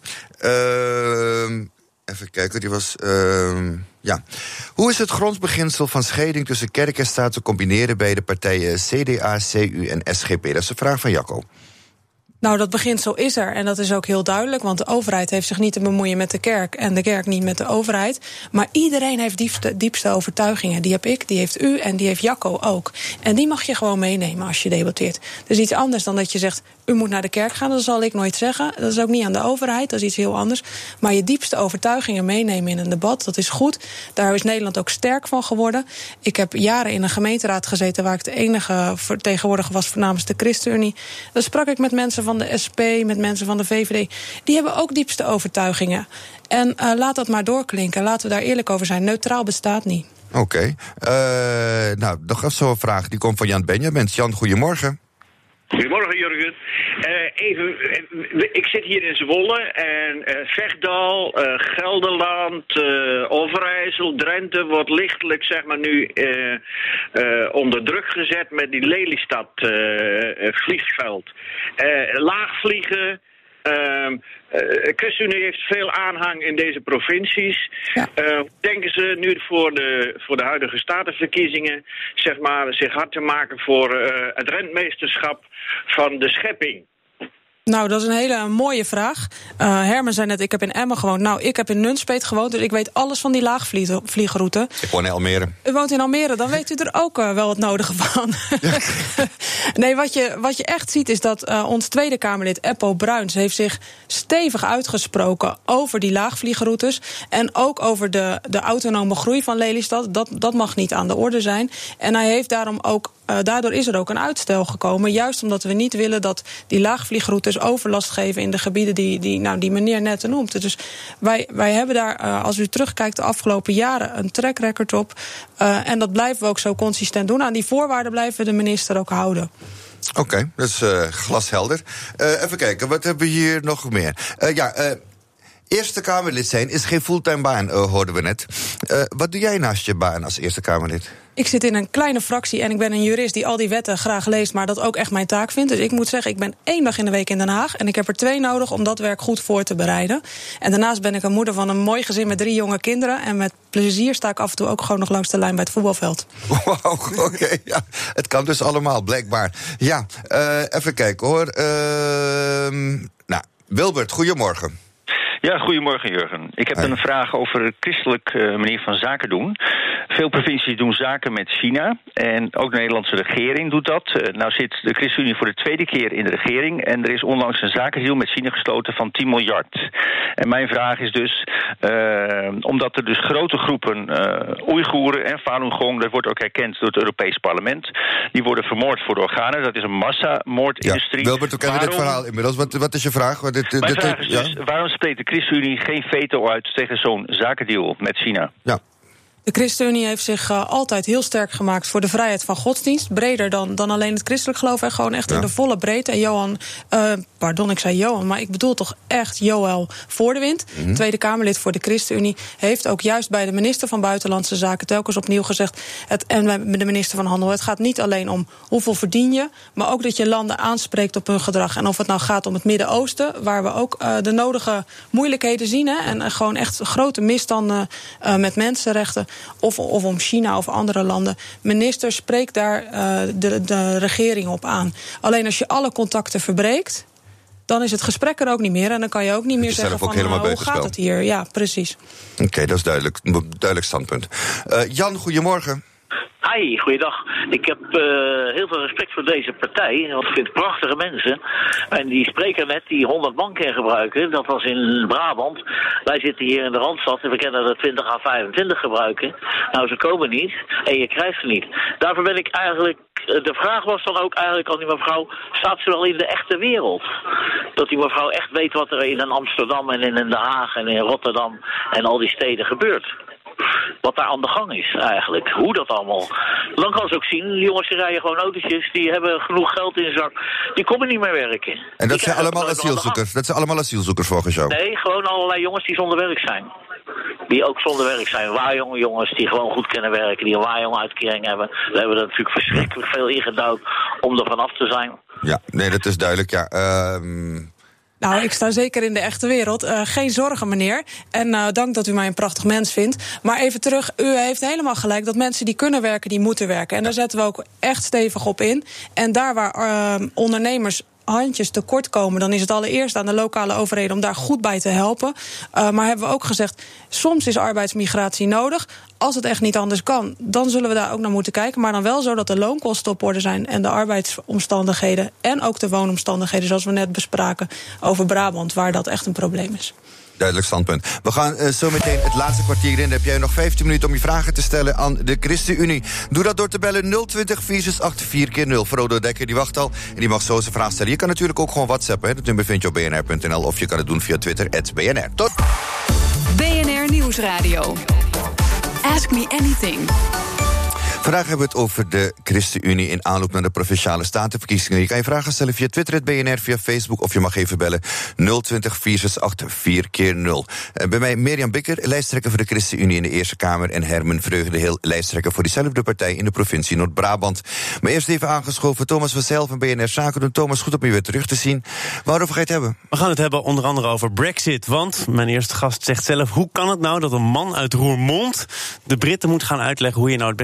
Even kijken, die was... ja. Hoe is het grondbeginsel van scheiding tussen kerk en staat te combineren bij de partijen CDA, CU en SGP? Dat is de vraag van Jacco. Nou, dat beginsel is er en dat is ook heel duidelijk, want de overheid heeft zich niet te bemoeien met de kerk en de kerk niet met de overheid. Maar iedereen heeft diepste overtuigingen. Die heb ik, die heeft u en die heeft Jacco ook. En die mag je gewoon meenemen als je debatteert. Dat is iets anders dan dat je zegt, u moet naar de kerk gaan, dat zal ik nooit zeggen. Dat is ook niet aan de overheid, dat is iets heel anders. Maar je diepste overtuigingen meenemen in een debat, dat is goed. Daar is Nederland ook sterk van geworden. Ik heb jaren in een gemeenteraad gezeten waar ik de enige vertegenwoordiger was namens de ChristenUnie. Dan sprak ik met mensen van de SP, met mensen van de VVD. Die hebben ook diepste overtuigingen. En laat dat maar doorklinken. Laten we daar eerlijk over zijn. Neutraal bestaat niet. Oké. Nou, nog even zo'n vraag. Die komt van Jan Benjamins. Jan, goedemorgen. Goedemorgen, Jurgen. Ik zit hier in Zwolle en Vechtdal, Gelderland, Overijssel, Drenthe wordt lichtelijk zeg maar nu onder druk gezet met die Lelystad vliegveld. Laagvliegen. ChristenUnie heeft veel aanhang in deze provincies. Ja. Denken ze nu voor de huidige statenverkiezingen zeg maar, zich hard te maken voor het rentmeesterschap van de schepping? Nou, dat is een hele mooie vraag. Herman zei net, ik heb in Emmen gewoond. Nou, ik heb in Nunspeet gewoond, dus ik weet alles van die laagvliegroute. Ik woon in Almere. U woont in Almere, dan weet u er ook wel het nodige van. Ja. Nee, wat je echt ziet is dat ons Tweede Kamerlid Eppo Bruins heeft zich stevig uitgesproken over die laagvliegroutes en ook over de autonome groei van Lelystad. Dat mag niet aan de orde zijn. En hij heeft daarom ook daardoor is er ook een uitstel gekomen. Juist omdat we niet willen dat die laagvliegroutes overlast geven in de gebieden die meneer net noemt. Dus wij hebben daar, als u terugkijkt, de afgelopen jaren een track record op. En dat blijven we ook zo consistent doen. Aan die voorwaarden blijven we de minister ook houden. Oké, dat is glashelder. Even kijken, wat hebben we hier nog meer? Eerste Kamerlid zijn is geen fulltime baan, hoorden we net. Wat doe jij naast je baan als Eerste Kamerlid? Ik zit in een kleine fractie en ik ben een jurist die al die wetten graag leest, maar dat ook echt mijn taak vindt. Dus ik moet zeggen, ik ben 1 dag in de week in Den Haag en ik heb er 2 nodig om dat werk goed voor te bereiden. En daarnaast ben ik een moeder van een mooi gezin met 3 jonge kinderen. En met plezier sta ik af en toe ook gewoon nog langs de lijn bij het voetbalveld. Wauw, oké, ja. Het kan dus allemaal, blijkbaar. Ja, even kijken hoor. Wilbert, goedemorgen. Ja, goedemorgen Jurgen. Ik heb een vraag over de christelijke manier van zaken doen. Veel provincies doen zaken met China en ook de Nederlandse regering doet dat. Nou zit de ChristenUnie voor de 2e keer in de regering en er is onlangs een zakendeal met China gesloten van 10 miljard. En mijn vraag is dus, omdat er dus grote groepen Oeigoeren en Falun Gong, dat wordt ook erkend door het Europees Parlement, die worden vermoord voor de organen. Dat is een massamoordindustrie. Ja, Wilbert, we kennen dit verhaal inmiddels. Wat is je vraag? Mijn vraag is dus, waarom spreekt de ChristenUnie geen veto uit tegen zo'n zakendeal met China? Ja. De ChristenUnie heeft zich altijd heel sterk gemaakt voor de vrijheid van godsdienst. Breder dan alleen het christelijk geloof. En gewoon echt in de volle breedte. En ik zei Johan, maar ik bedoel toch echt Joël Voordewind. Tweede Kamerlid voor de ChristenUnie. Heeft ook juist bij de minister van Buitenlandse Zaken telkens opnieuw gezegd. En bij de minister van Handel. Het gaat niet alleen om hoeveel verdien je. Maar ook dat je landen aanspreekt op hun gedrag. En of het nou gaat om het Midden-Oosten. Waar we ook de nodige moeilijkheden zien. Hè, en gewoon echt grote misstanden met mensenrechten. Of om China of andere landen. Minister, spreekt daar de regering op aan. Alleen als je alle contacten verbreekt, dan is het gesprek er ook niet meer. En dan kan je ook niet meer zeggen van hoe gaat het hier? Ja, precies. Oké, dat is duidelijk standpunt. Jan, goedemorgen. Hi, goeiedag. Ik heb heel veel respect voor deze partij, want ik vind het prachtige mensen. En die spreker net, die 100 man kan gebruiken, dat was in Brabant. Wij zitten hier in de Randstad en we kennen er 20 à 25 gebruiken. Nou, ze komen niet en je krijgt ze niet. Daarvoor ben ik eigenlijk, de vraag was dan ook eigenlijk aan die mevrouw, staat ze wel in de echte wereld? Dat die mevrouw echt weet wat er in Amsterdam en in Den Haag en in Rotterdam en al die steden gebeurt. Wat daar aan de gang is eigenlijk. Hoe dat allemaal. Dan kan ze ook zien, die jongens die rijden gewoon autootjes, die hebben genoeg geld in de zak. Die komen niet meer werken. En dat zijn allemaal asielzoekers? Dat zijn allemaal asielzoekers volgens jou? Nee, gewoon allerlei jongens die zonder werk zijn. Die ook zonder werk zijn. Waarjonge jongens die gewoon goed kunnen werken, die een waarjongenuitkering hebben. We hebben er natuurlijk verschrikkelijk veel ingedouwd om er vanaf te zijn. Ja, nee, dat is duidelijk, ja. Nou, ik sta zeker in de echte wereld. Geen zorgen, meneer. En dank dat u mij een prachtig mens vindt. Maar even terug, u heeft helemaal gelijk dat mensen die kunnen werken, die moeten werken. En daar zetten we ook echt stevig op in. En daar waar ondernemers handjes tekort komen, dan is het allereerst aan de lokale overheden om daar goed bij te helpen. Maar hebben we ook gezegd, soms is arbeidsmigratie nodig. Als het echt niet anders kan, dan zullen we daar ook naar moeten kijken. Maar dan wel zo dat de loonkosten op orde zijn en de arbeidsomstandigheden en ook de woonomstandigheden, zoals we net bespraken over Brabant, waar dat echt een probleem is. Duidelijk standpunt. We gaan zo meteen het laatste kwartier in. Dan heb jij nog 15 minuten om je vragen te stellen aan de ChristenUnie. Doe dat door te bellen 020 468 4x0. Frodo Dekker, die wacht al en die mag zo zijn vraag stellen. Je kan natuurlijk ook gewoon WhatsAppen. Hè. Dat nummer vind je op bnr.nl of je kan het doen via Twitter, @BNR. Tot BNR Nieuwsradio. Ask me anything. Vandaag hebben we het over de ChristenUnie in aanloop naar de Provinciale Statenverkiezingen. Je kan je vragen stellen via Twitter, @BNR, via Facebook, of je mag even bellen 020 468 4x0. Bij mij Mirjam Bikker, lijsttrekker voor de ChristenUnie in de Eerste Kamer, en Herman Vreugdenheel, lijsttrekker voor diezelfde partij in de provincie Noord-Brabant. Maar eerst even aangeschoven Thomas van Zijl van BNR Zaken doen. Thomas, goed om je weer terug te zien. Waarover ga je het hebben? We gaan het hebben onder andere over Brexit. Want mijn eerste gast zegt zelf, hoe kan het nou dat een man uit Roermond de Britten moet gaan uitleggen hoe je nou het beste je douane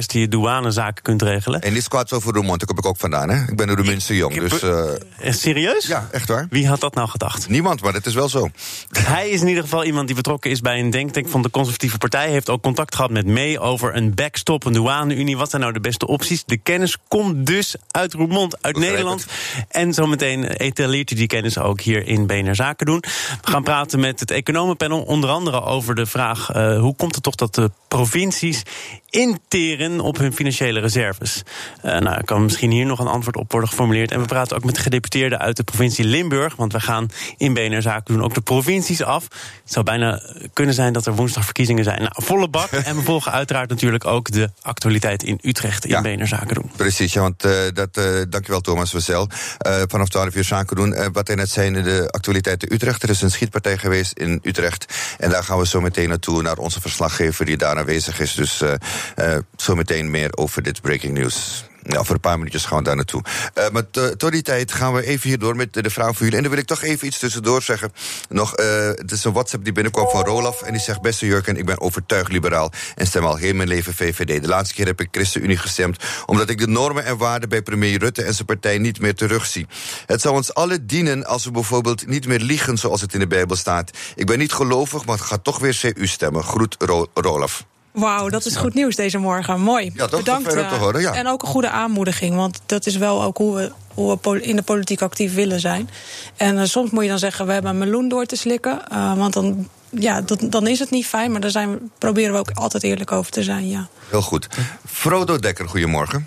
douanezaken kunt regelen. En dit kwaad over Roermond, daar kom ik ook vandaan, hè? Ik ben de Roemeense jong, dus... Serieus? Ja, echt waar. Wie had dat nou gedacht? Niemand, maar het is wel zo. Hij is in ieder geval iemand die betrokken is bij een denktank van de Conservatieve Partij. Heeft ook contact gehad met May over een backstop, een douane-unie. Wat zijn nou de beste opties? De kennis komt dus uit Roermond, uit Nederland. En zometeen etaleert hij die kennis ook hier in BNR Zaken doen. We gaan praten met het economenpanel, onder andere over de vraag... hoe komt het toch dat de provincies interen op hun financiële reserves? Er kan misschien hier nog een antwoord op worden geformuleerd. En we praten ook met de gedeputeerden uit de provincie Limburg, want we gaan in BNR Zaken doen ook de provincies af. Het zou bijna kunnen zijn dat er woensdag verkiezingen zijn. Nou, volle bak. En we volgen uiteraard natuurlijk ook de actualiteit in Utrecht in BNR Zaken doen. Precies, ja, want dankjewel Thomas Wessel. Vanaf 12 uur Zaken doen. Wat hij net zei, de actualiteiten Utrecht. Er is een schietpartij geweest in Utrecht. En daar gaan we zo meteen naartoe, naar onze verslaggever die daar aanwezig is. Dus zo meteen meer over dit breaking news. Ja, voor een paar minuutjes gaan we daar naartoe. Maar tot die tijd gaan we even hier door met de vraag voor jullie. En dan wil ik toch even iets tussendoor zeggen. Het is een WhatsApp die binnenkwam van Rolaf. En die zegt, beste Jurgen, ik ben overtuigd liberaal en stem al heel mijn leven VVD. De laatste keer heb ik ChristenUnie gestemd, omdat ik de normen en waarden bij premier Rutte en zijn partij niet meer terugzie. Het zou ons allen dienen als we bijvoorbeeld niet meer liegen zoals het in de Bijbel staat. Ik ben niet gelovig, maar ga toch weer CU stemmen. Groet Rolaf. Wauw, dat is goed nieuws deze morgen. Mooi. Ja, toch? Bedankt. Fijn om te horen, ja. En ook een goede aanmoediging, want dat is wel ook hoe we in de politiek actief willen zijn. En soms moet je dan zeggen, we hebben een meloen door te slikken. Want dan is het niet fijn, maar daar proberen we ook altijd eerlijk over te zijn, ja. Heel goed. Frodo Dekker, goedemorgen.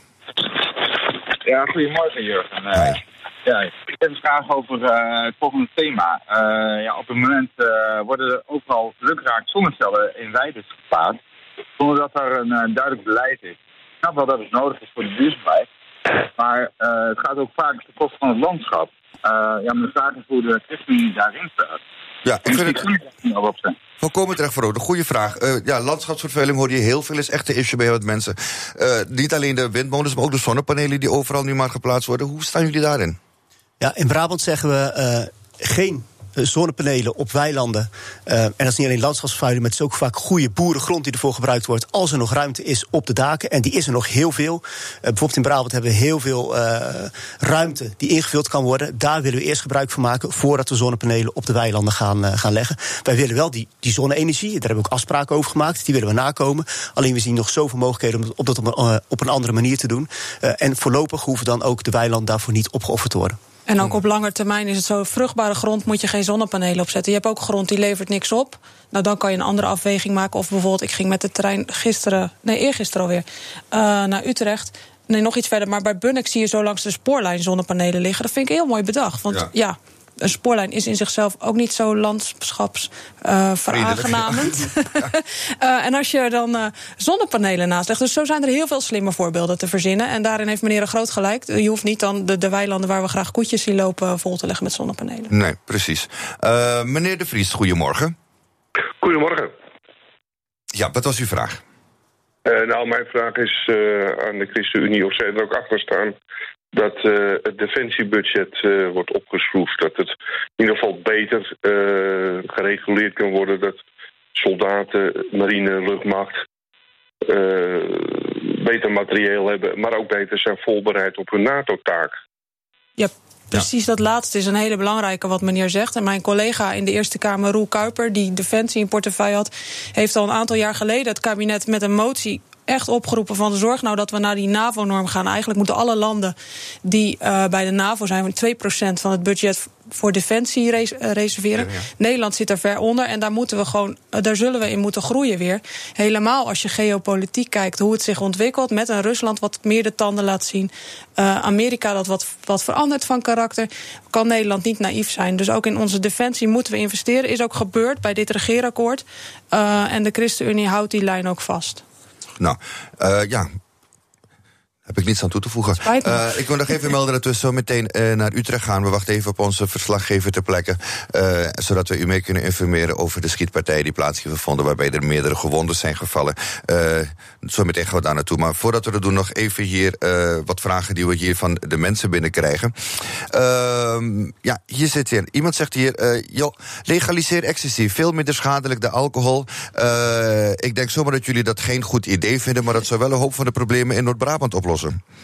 Ja, goedemorgen Jurgen. Ja, ik heb een vraag over het volgende thema. Op het moment worden er overal lukraak zonnecellen in weiden geplaatst, zonder dat er een duidelijk beleid is. Ik snap wel dat het nodig is voor de duurzaamheid, maar het gaat ook vaak ten koste van het landschap. Maar de vraag is hoe de ChristenUnie daarin staat. Ja, ik vind het volkomen terecht, Frodo. Goeie vraag. Landschapsvervuiling hoor je heel veel, is echt een issue bij wat mensen. Niet alleen de windmolens, maar ook de zonnepanelen die overal nu maar geplaatst worden. Hoe staan jullie daarin? Ja, in Brabant zeggen we geen zonnepanelen op weilanden. En dat is niet alleen landschapsvervuiling, maar het is ook vaak goede boerengrond die ervoor gebruikt wordt als er nog ruimte is op de daken. En die is er nog heel veel. Bijvoorbeeld in Brabant hebben we heel veel ruimte die ingevuld kan worden. Daar willen we eerst gebruik van maken voordat we zonnepanelen op de weilanden gaan leggen. Wij willen wel die zonne-energie, daar hebben we ook afspraken over gemaakt. Die willen we nakomen. Alleen we zien nog zoveel mogelijkheden om dat op een andere manier te doen. En voorlopig hoeven dan ook de weilanden daarvoor niet opgeofferd te worden. En ook op lange termijn is het zo, vruchtbare grond moet je geen zonnepanelen opzetten. Je hebt ook grond die levert niks op. Nou, dan kan je een andere afweging maken. Of bijvoorbeeld, ik ging met de trein eergisteren alweer, naar Utrecht. Nee, nog iets verder. Maar bij Bunnik zie je zo langs de spoorlijn zonnepanelen liggen. Dat vind ik heel mooi bedacht. Want ja een spoorlijn is in zichzelf ook niet zo landschapsveraangenamend. En als je er dan zonnepanelen naast legt. Dus zo zijn er heel veel slimme voorbeelden te verzinnen. En daarin heeft meneer een groot gelijk. Je hoeft niet dan de weilanden waar we graag koetjes zien lopen vol te leggen met zonnepanelen. Nee, precies. Meneer De Vries, goedemorgen. Goedemorgen. Ja, wat was uw vraag? Mijn vraag is aan de ChristenUnie of zij er ook achter staan dat het defensiebudget wordt opgeschroefd. Dat het in ieder geval beter gereguleerd kan worden. Dat soldaten, marine, luchtmacht beter materieel hebben, maar ook beter zijn voorbereid op hun NATO-taak. Ja, precies dat laatste is een hele belangrijke wat meneer zegt. En mijn collega in de Eerste Kamer, Roel Kuiper, die defensie in portefeuille had, heeft al een aantal jaar geleden het kabinet met een motie echt opgeroepen van zorg nou dat we naar die NAVO-norm gaan. Eigenlijk moeten alle landen die bij de NAVO zijn 2% van het budget voor defensie reserveren. Ja. Nederland zit er ver onder en daar zullen we in moeten groeien weer. Helemaal als je geopolitiek kijkt hoe het zich ontwikkelt met een Rusland wat meer de tanden laat zien. Amerika dat wat verandert van karakter. Kan Nederland niet naïef zijn. Dus ook in onze defensie moeten we investeren. Is ook gebeurd bij dit regeerakkoord. En de ChristenUnie houdt die lijn ook vast. Nou, Heb ik niets aan toe te voegen. Ik wil nog even melden dat we zo meteen naar Utrecht gaan. We wachten even op onze verslaggever ter plekke. Zodat we u mee kunnen informeren over de schietpartijen die plaats hebben gevonden, waarbij er meerdere gewonden zijn gevallen. Zo meteen gaan we daar naartoe. Maar voordat we dat doen, nog even hier wat vragen die we hier van de mensen binnenkrijgen. Hier zit hier. Iemand zegt hier, legaliseer ecstasy. Veel minder schadelijk dan alcohol. Ik denk zomaar dat jullie dat geen goed idee vinden, maar dat zou wel een hoop van de problemen in Noord-Brabant oplossen.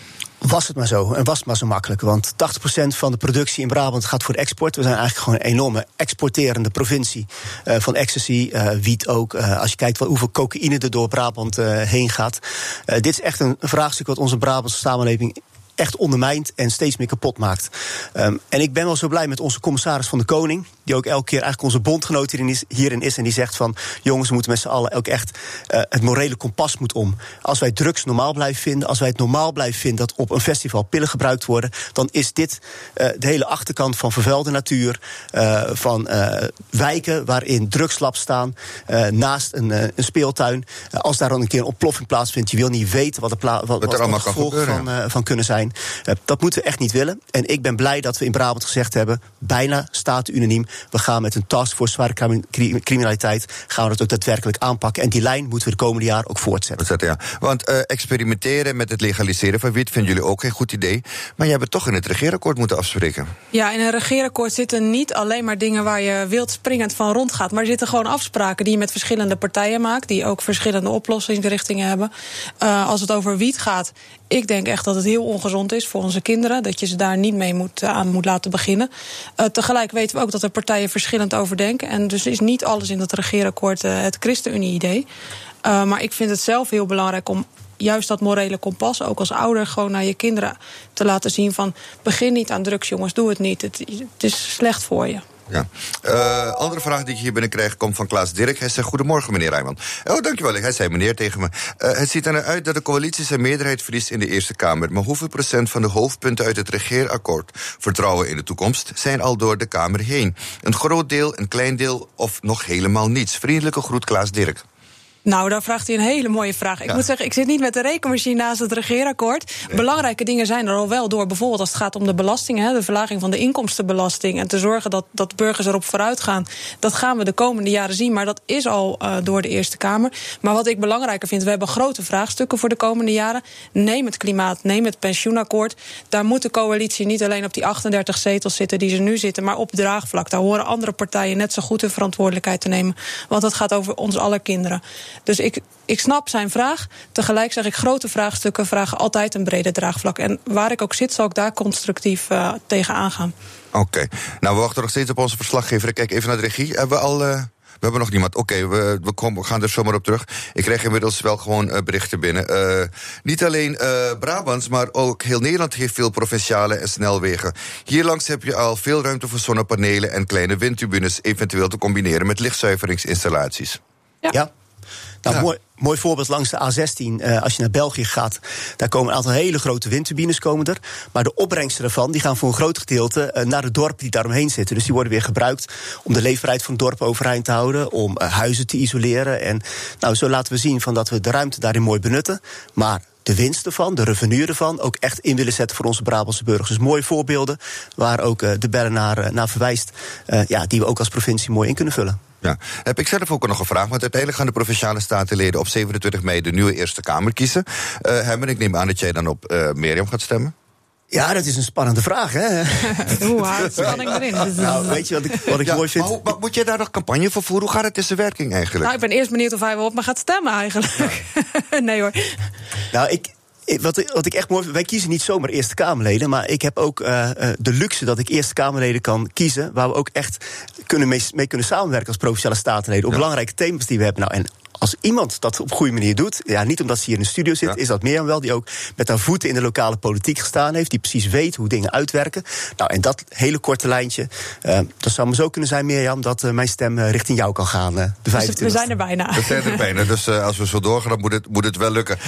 Was het maar zo, en was het maar zo makkelijk. Want 80% van de productie in Brabant gaat voor export. We zijn eigenlijk gewoon een enorme exporterende provincie van ecstasy, wiet ook. Als je kijkt hoeveel cocaïne er door Brabant heen gaat. Dit is echt een vraagstuk wat onze Brabantse samenleving echt ondermijnt en steeds meer kapot maakt. En ik ben wel zo blij met onze commissaris van de Koning, die ook elke keer eigenlijk onze bondgenoot hierin is en die zegt van, jongens, we moeten met z'n allen ook echt het morele kompas moet om. Als wij drugs normaal blijven vinden, als wij het normaal blijven vinden dat op een festival pillen gebruikt worden, dan is dit de hele achterkant van vervuilde natuur, van wijken waarin drugslabs staan, naast een speeltuin. Als daar dan een keer een ontploffing plaatsvindt, je wil niet weten wat er gevolgen van kunnen zijn. Dat moeten we echt niet willen. En ik ben blij dat we in Brabant gezegd hebben, bijna staten-unaniem, we gaan met een taskforce zware criminaliteit, gaan we dat ook daadwerkelijk aanpakken. En die lijn moeten we de komende jaar ook voortzetten. Want experimenteren met het legaliseren van wiet vinden jullie ook geen goed idee. Maar je hebt het toch in het regeerakkoord moeten afspreken. Ja, in een regeerakkoord zitten niet alleen maar dingen waar je wildspringend van rondgaat, maar er zitten gewoon afspraken die je met verschillende partijen maakt, die ook verschillende oplossingsrichtingen hebben. Als het over wiet gaat, ik denk echt dat het heel ongezond is voor onze kinderen, dat je ze daar niet mee moet laten beginnen. Tegelijk weten we ook dat er partijen verschillend over denken. En dus is niet alles in dat regeerakkoord het ChristenUnie-idee. Maar ik vind het zelf heel belangrijk om juist dat morele kompas, ook als ouder, gewoon naar je kinderen te laten zien van, begin niet aan drugs, jongens, doe het niet. Het is slecht voor je. Ja. Andere vraag die ik hier binnenkrijg komt van Klaas Dirk. Hij zegt, goedemorgen meneer Rijman. Oh, dankjewel. Hij zei meneer tegen me. Het ziet er uit dat de coalitie zijn meerderheid verliest in de Eerste Kamer. Maar hoeveel procent van de hoofdpunten uit het regeerakkoord, vertrouwen in de toekomst, zijn al door de Kamer heen? Een groot deel, een klein deel of nog helemaal niets? Vriendelijke groet, Klaas Dirk. Nou, daar vraagt hij een hele mooie vraag. Ik moet zeggen, ik zit niet met de rekenmachine naast het regeerakkoord. Nee. Belangrijke dingen zijn er al wel door. Bijvoorbeeld als het gaat om de belastingen, de verlaging van de inkomstenbelasting, en te zorgen dat burgers erop vooruit gaan. Dat gaan we de komende jaren zien, maar dat is al door de Eerste Kamer. Maar wat ik belangrijker vind, we hebben grote vraagstukken voor de komende jaren. Neem het klimaat, neem het pensioenakkoord. Daar moet de coalitie niet alleen op die 38 zetels zitten die ze nu zitten, maar op draagvlak. Daar horen andere partijen net zo goed hun verantwoordelijkheid te nemen. Want het gaat over ons aller kinderen. Dus ik snap zijn vraag. Tegelijk zeg ik, grote vraagstukken vragen altijd een brede draagvlak. En waar ik ook zit, zal ik daar constructief tegen aangaan. Oké. Nou, we wachten nog steeds op onze verslaggever. Ik kijk even naar de regie. We hebben nog niemand. Oké, we gaan er zomaar op terug. Ik krijg inmiddels wel gewoon berichten binnen. Niet alleen Brabants, maar ook heel Nederland heeft veel provinciale en snelwegen. Hierlangs heb je al veel ruimte voor zonnepanelen en kleine windturbines, eventueel te combineren met lichtzuiveringsinstallaties. Ja. Nou, mooi voorbeeld langs de A16. Als je naar België gaat, daar komen een aantal hele grote windturbines komen er. Maar de opbrengsten daarvan die gaan voor een groot gedeelte naar de dorpen die daaromheen zitten. Dus die worden weer gebruikt om de leefbaarheid van het dorp overeind te houden, om huizen te isoleren. En nou, zo laten we zien van dat we de ruimte daarin mooi benutten. Maar de winst ervan, de revenue ervan, ook echt in willen zetten voor onze Brabantse burgers. Dus mooie voorbeelden waar ook de Bellen naar verwijst, die we ook als provincie mooi in kunnen vullen. Ja, heb ik zelf ook nog een vraag, want uiteindelijk gaan de Provinciale Statenleden op 27 mei de nieuwe Eerste Kamer kiezen. Herman, ik neem aan dat jij dan op Mirjam gaat stemmen? Ja, dat is een spannende vraag, hè? Hoe houdt spanning erin? Nou, weet je wat ik mooi vind? Maar moet jij daar nog campagne voor voeren? Hoe gaat het in zijn werking eigenlijk? Nou, ik ben eerst benieuwd of hij wel op me gaat stemmen eigenlijk. Ja. Nee hoor. Nou, wat ik echt mooi vind, wij kiezen niet zomaar Eerste Kamerleden, maar ik heb ook de luxe dat ik Eerste Kamerleden kan kiezen, waar we ook echt mee kunnen samenwerken als Provinciale Statenleden op belangrijke thema's die we hebben. Nou, en als iemand dat op een goede manier doet, niet omdat ze hier in de studio zit, is dat Mirjam wel, die ook met haar voeten in de lokale politiek gestaan heeft, die precies weet hoe dingen uitwerken. Nou, en dat hele korte lijntje, dat zou maar zo kunnen zijn, Mirjam, dat mijn stem richting jou kan gaan. De 25e. We zijn er bijna. We zijn er bijna, dus als we zo doorgaan, dan moet het wel lukken.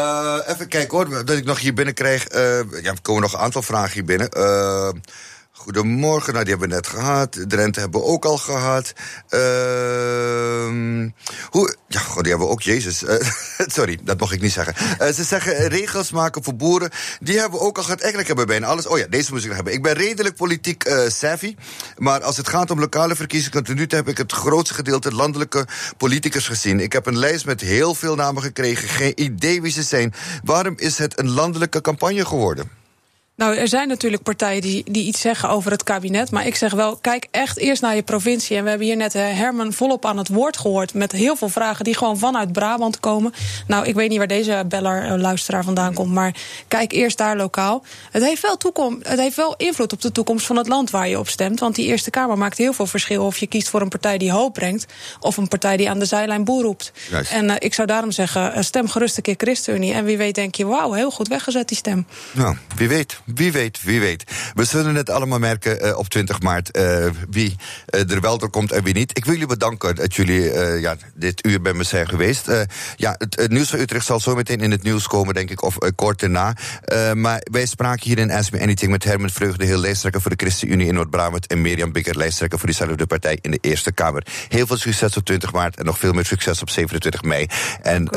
Even kijken hoor, dat ik nog hier binnen krijg. Er komen nog een aantal vragen hier binnen. Goedemorgen, nou die hebben we net gehad. Drenthe hebben we ook al gehad. Die hebben we ook, Jezus. Sorry, dat mocht ik niet zeggen. Ze zeggen regels maken voor boeren. Die hebben we ook al gehad. Eigenlijk hebben we bijna alles. Oh ja, deze moest ik nog hebben. Ik ben redelijk politiek savvy. Maar als het gaat om lokale verkiezingen, tot nu toe heb ik het grootste gedeelte landelijke politicus gezien. Ik heb een lijst met heel veel namen gekregen. Geen idee wie ze zijn. Waarom is het een landelijke campagne geworden? Nou, er zijn natuurlijk partijen die iets zeggen over het kabinet. Maar ik zeg wel, kijk echt eerst naar je provincie. En we hebben hier net Herman volop aan het woord gehoord. Met heel veel vragen die gewoon vanuit Brabant komen. Nou, ik weet niet waar deze luisteraar vandaan komt. Maar kijk eerst daar lokaal. Het heeft wel invloed op de toekomst van het land waar je op stemt. Want die Eerste Kamer maakt heel veel verschil of je kiest voor een partij die hoop brengt. Of een partij die aan de zijlijn boer roept. Juist. En ik zou daarom zeggen, stem gerust een keer ChristenUnie. En wie weet denk je, wauw, heel goed weggezet die stem. Nou, wie weet. Wie weet. We zullen het allemaal merken op 20 maart... wie er wel door komt en wie niet. Ik wil jullie bedanken dat jullie dit uur bij me zijn geweest. Het nieuws van Utrecht zal zo meteen in het nieuws komen, denk ik, of kort daarna. Maar wij spraken hier in Ask Me Anything met Herman Vreugdenhil, lijsttrekker voor de ChristenUnie in Noord-Brabant, en Mirjam Bikker, lijsttrekker voor diezelfde partij in de Eerste Kamer. Heel veel succes op 20 maart en nog veel meer succes op 27 mei. En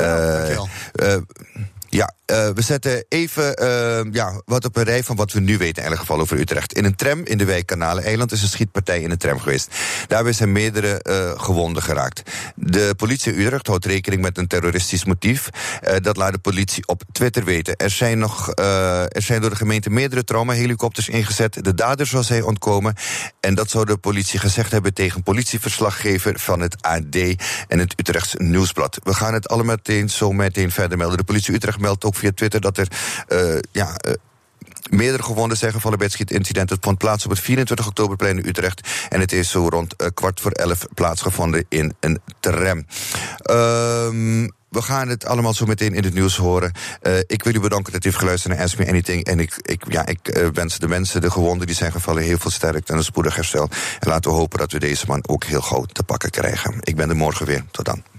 we zetten even wat op een rij van wat we nu weten in elk geval over Utrecht. In een tram in de wijk Kanaleneiland is een schietpartij in een tram geweest. Daarbij zijn meerdere gewonden geraakt. De politie in Utrecht houdt rekening met een terroristisch motief. Dat laat de politie op Twitter weten. Er zijn door de gemeente meerdere traumahelikopters ingezet. De dader zou zijn ontkomen. En dat zou de politie gezegd hebben tegen politieverslaggever van het AD en het Utrechts Nieuwsblad. We gaan het allemaal meteen verder melden. De politie Utrecht meldt ook via Twitter dat er meerdere gewonden zijn gevallen bij het schietincident. Het vond plaats op het 24 oktoberplein in Utrecht. En het is zo rond 11:15 plaatsgevonden in een tram. We gaan het allemaal zo meteen in het nieuws horen. Ik wil u bedanken dat u heeft geluisterd naar Ask Me Anything. En ik wens de mensen, de gewonden die zijn gevallen, heel veel sterkte en een spoedig herstel. En laten we hopen dat we deze man ook heel gauw te pakken krijgen. Ik ben er morgen weer. Tot dan.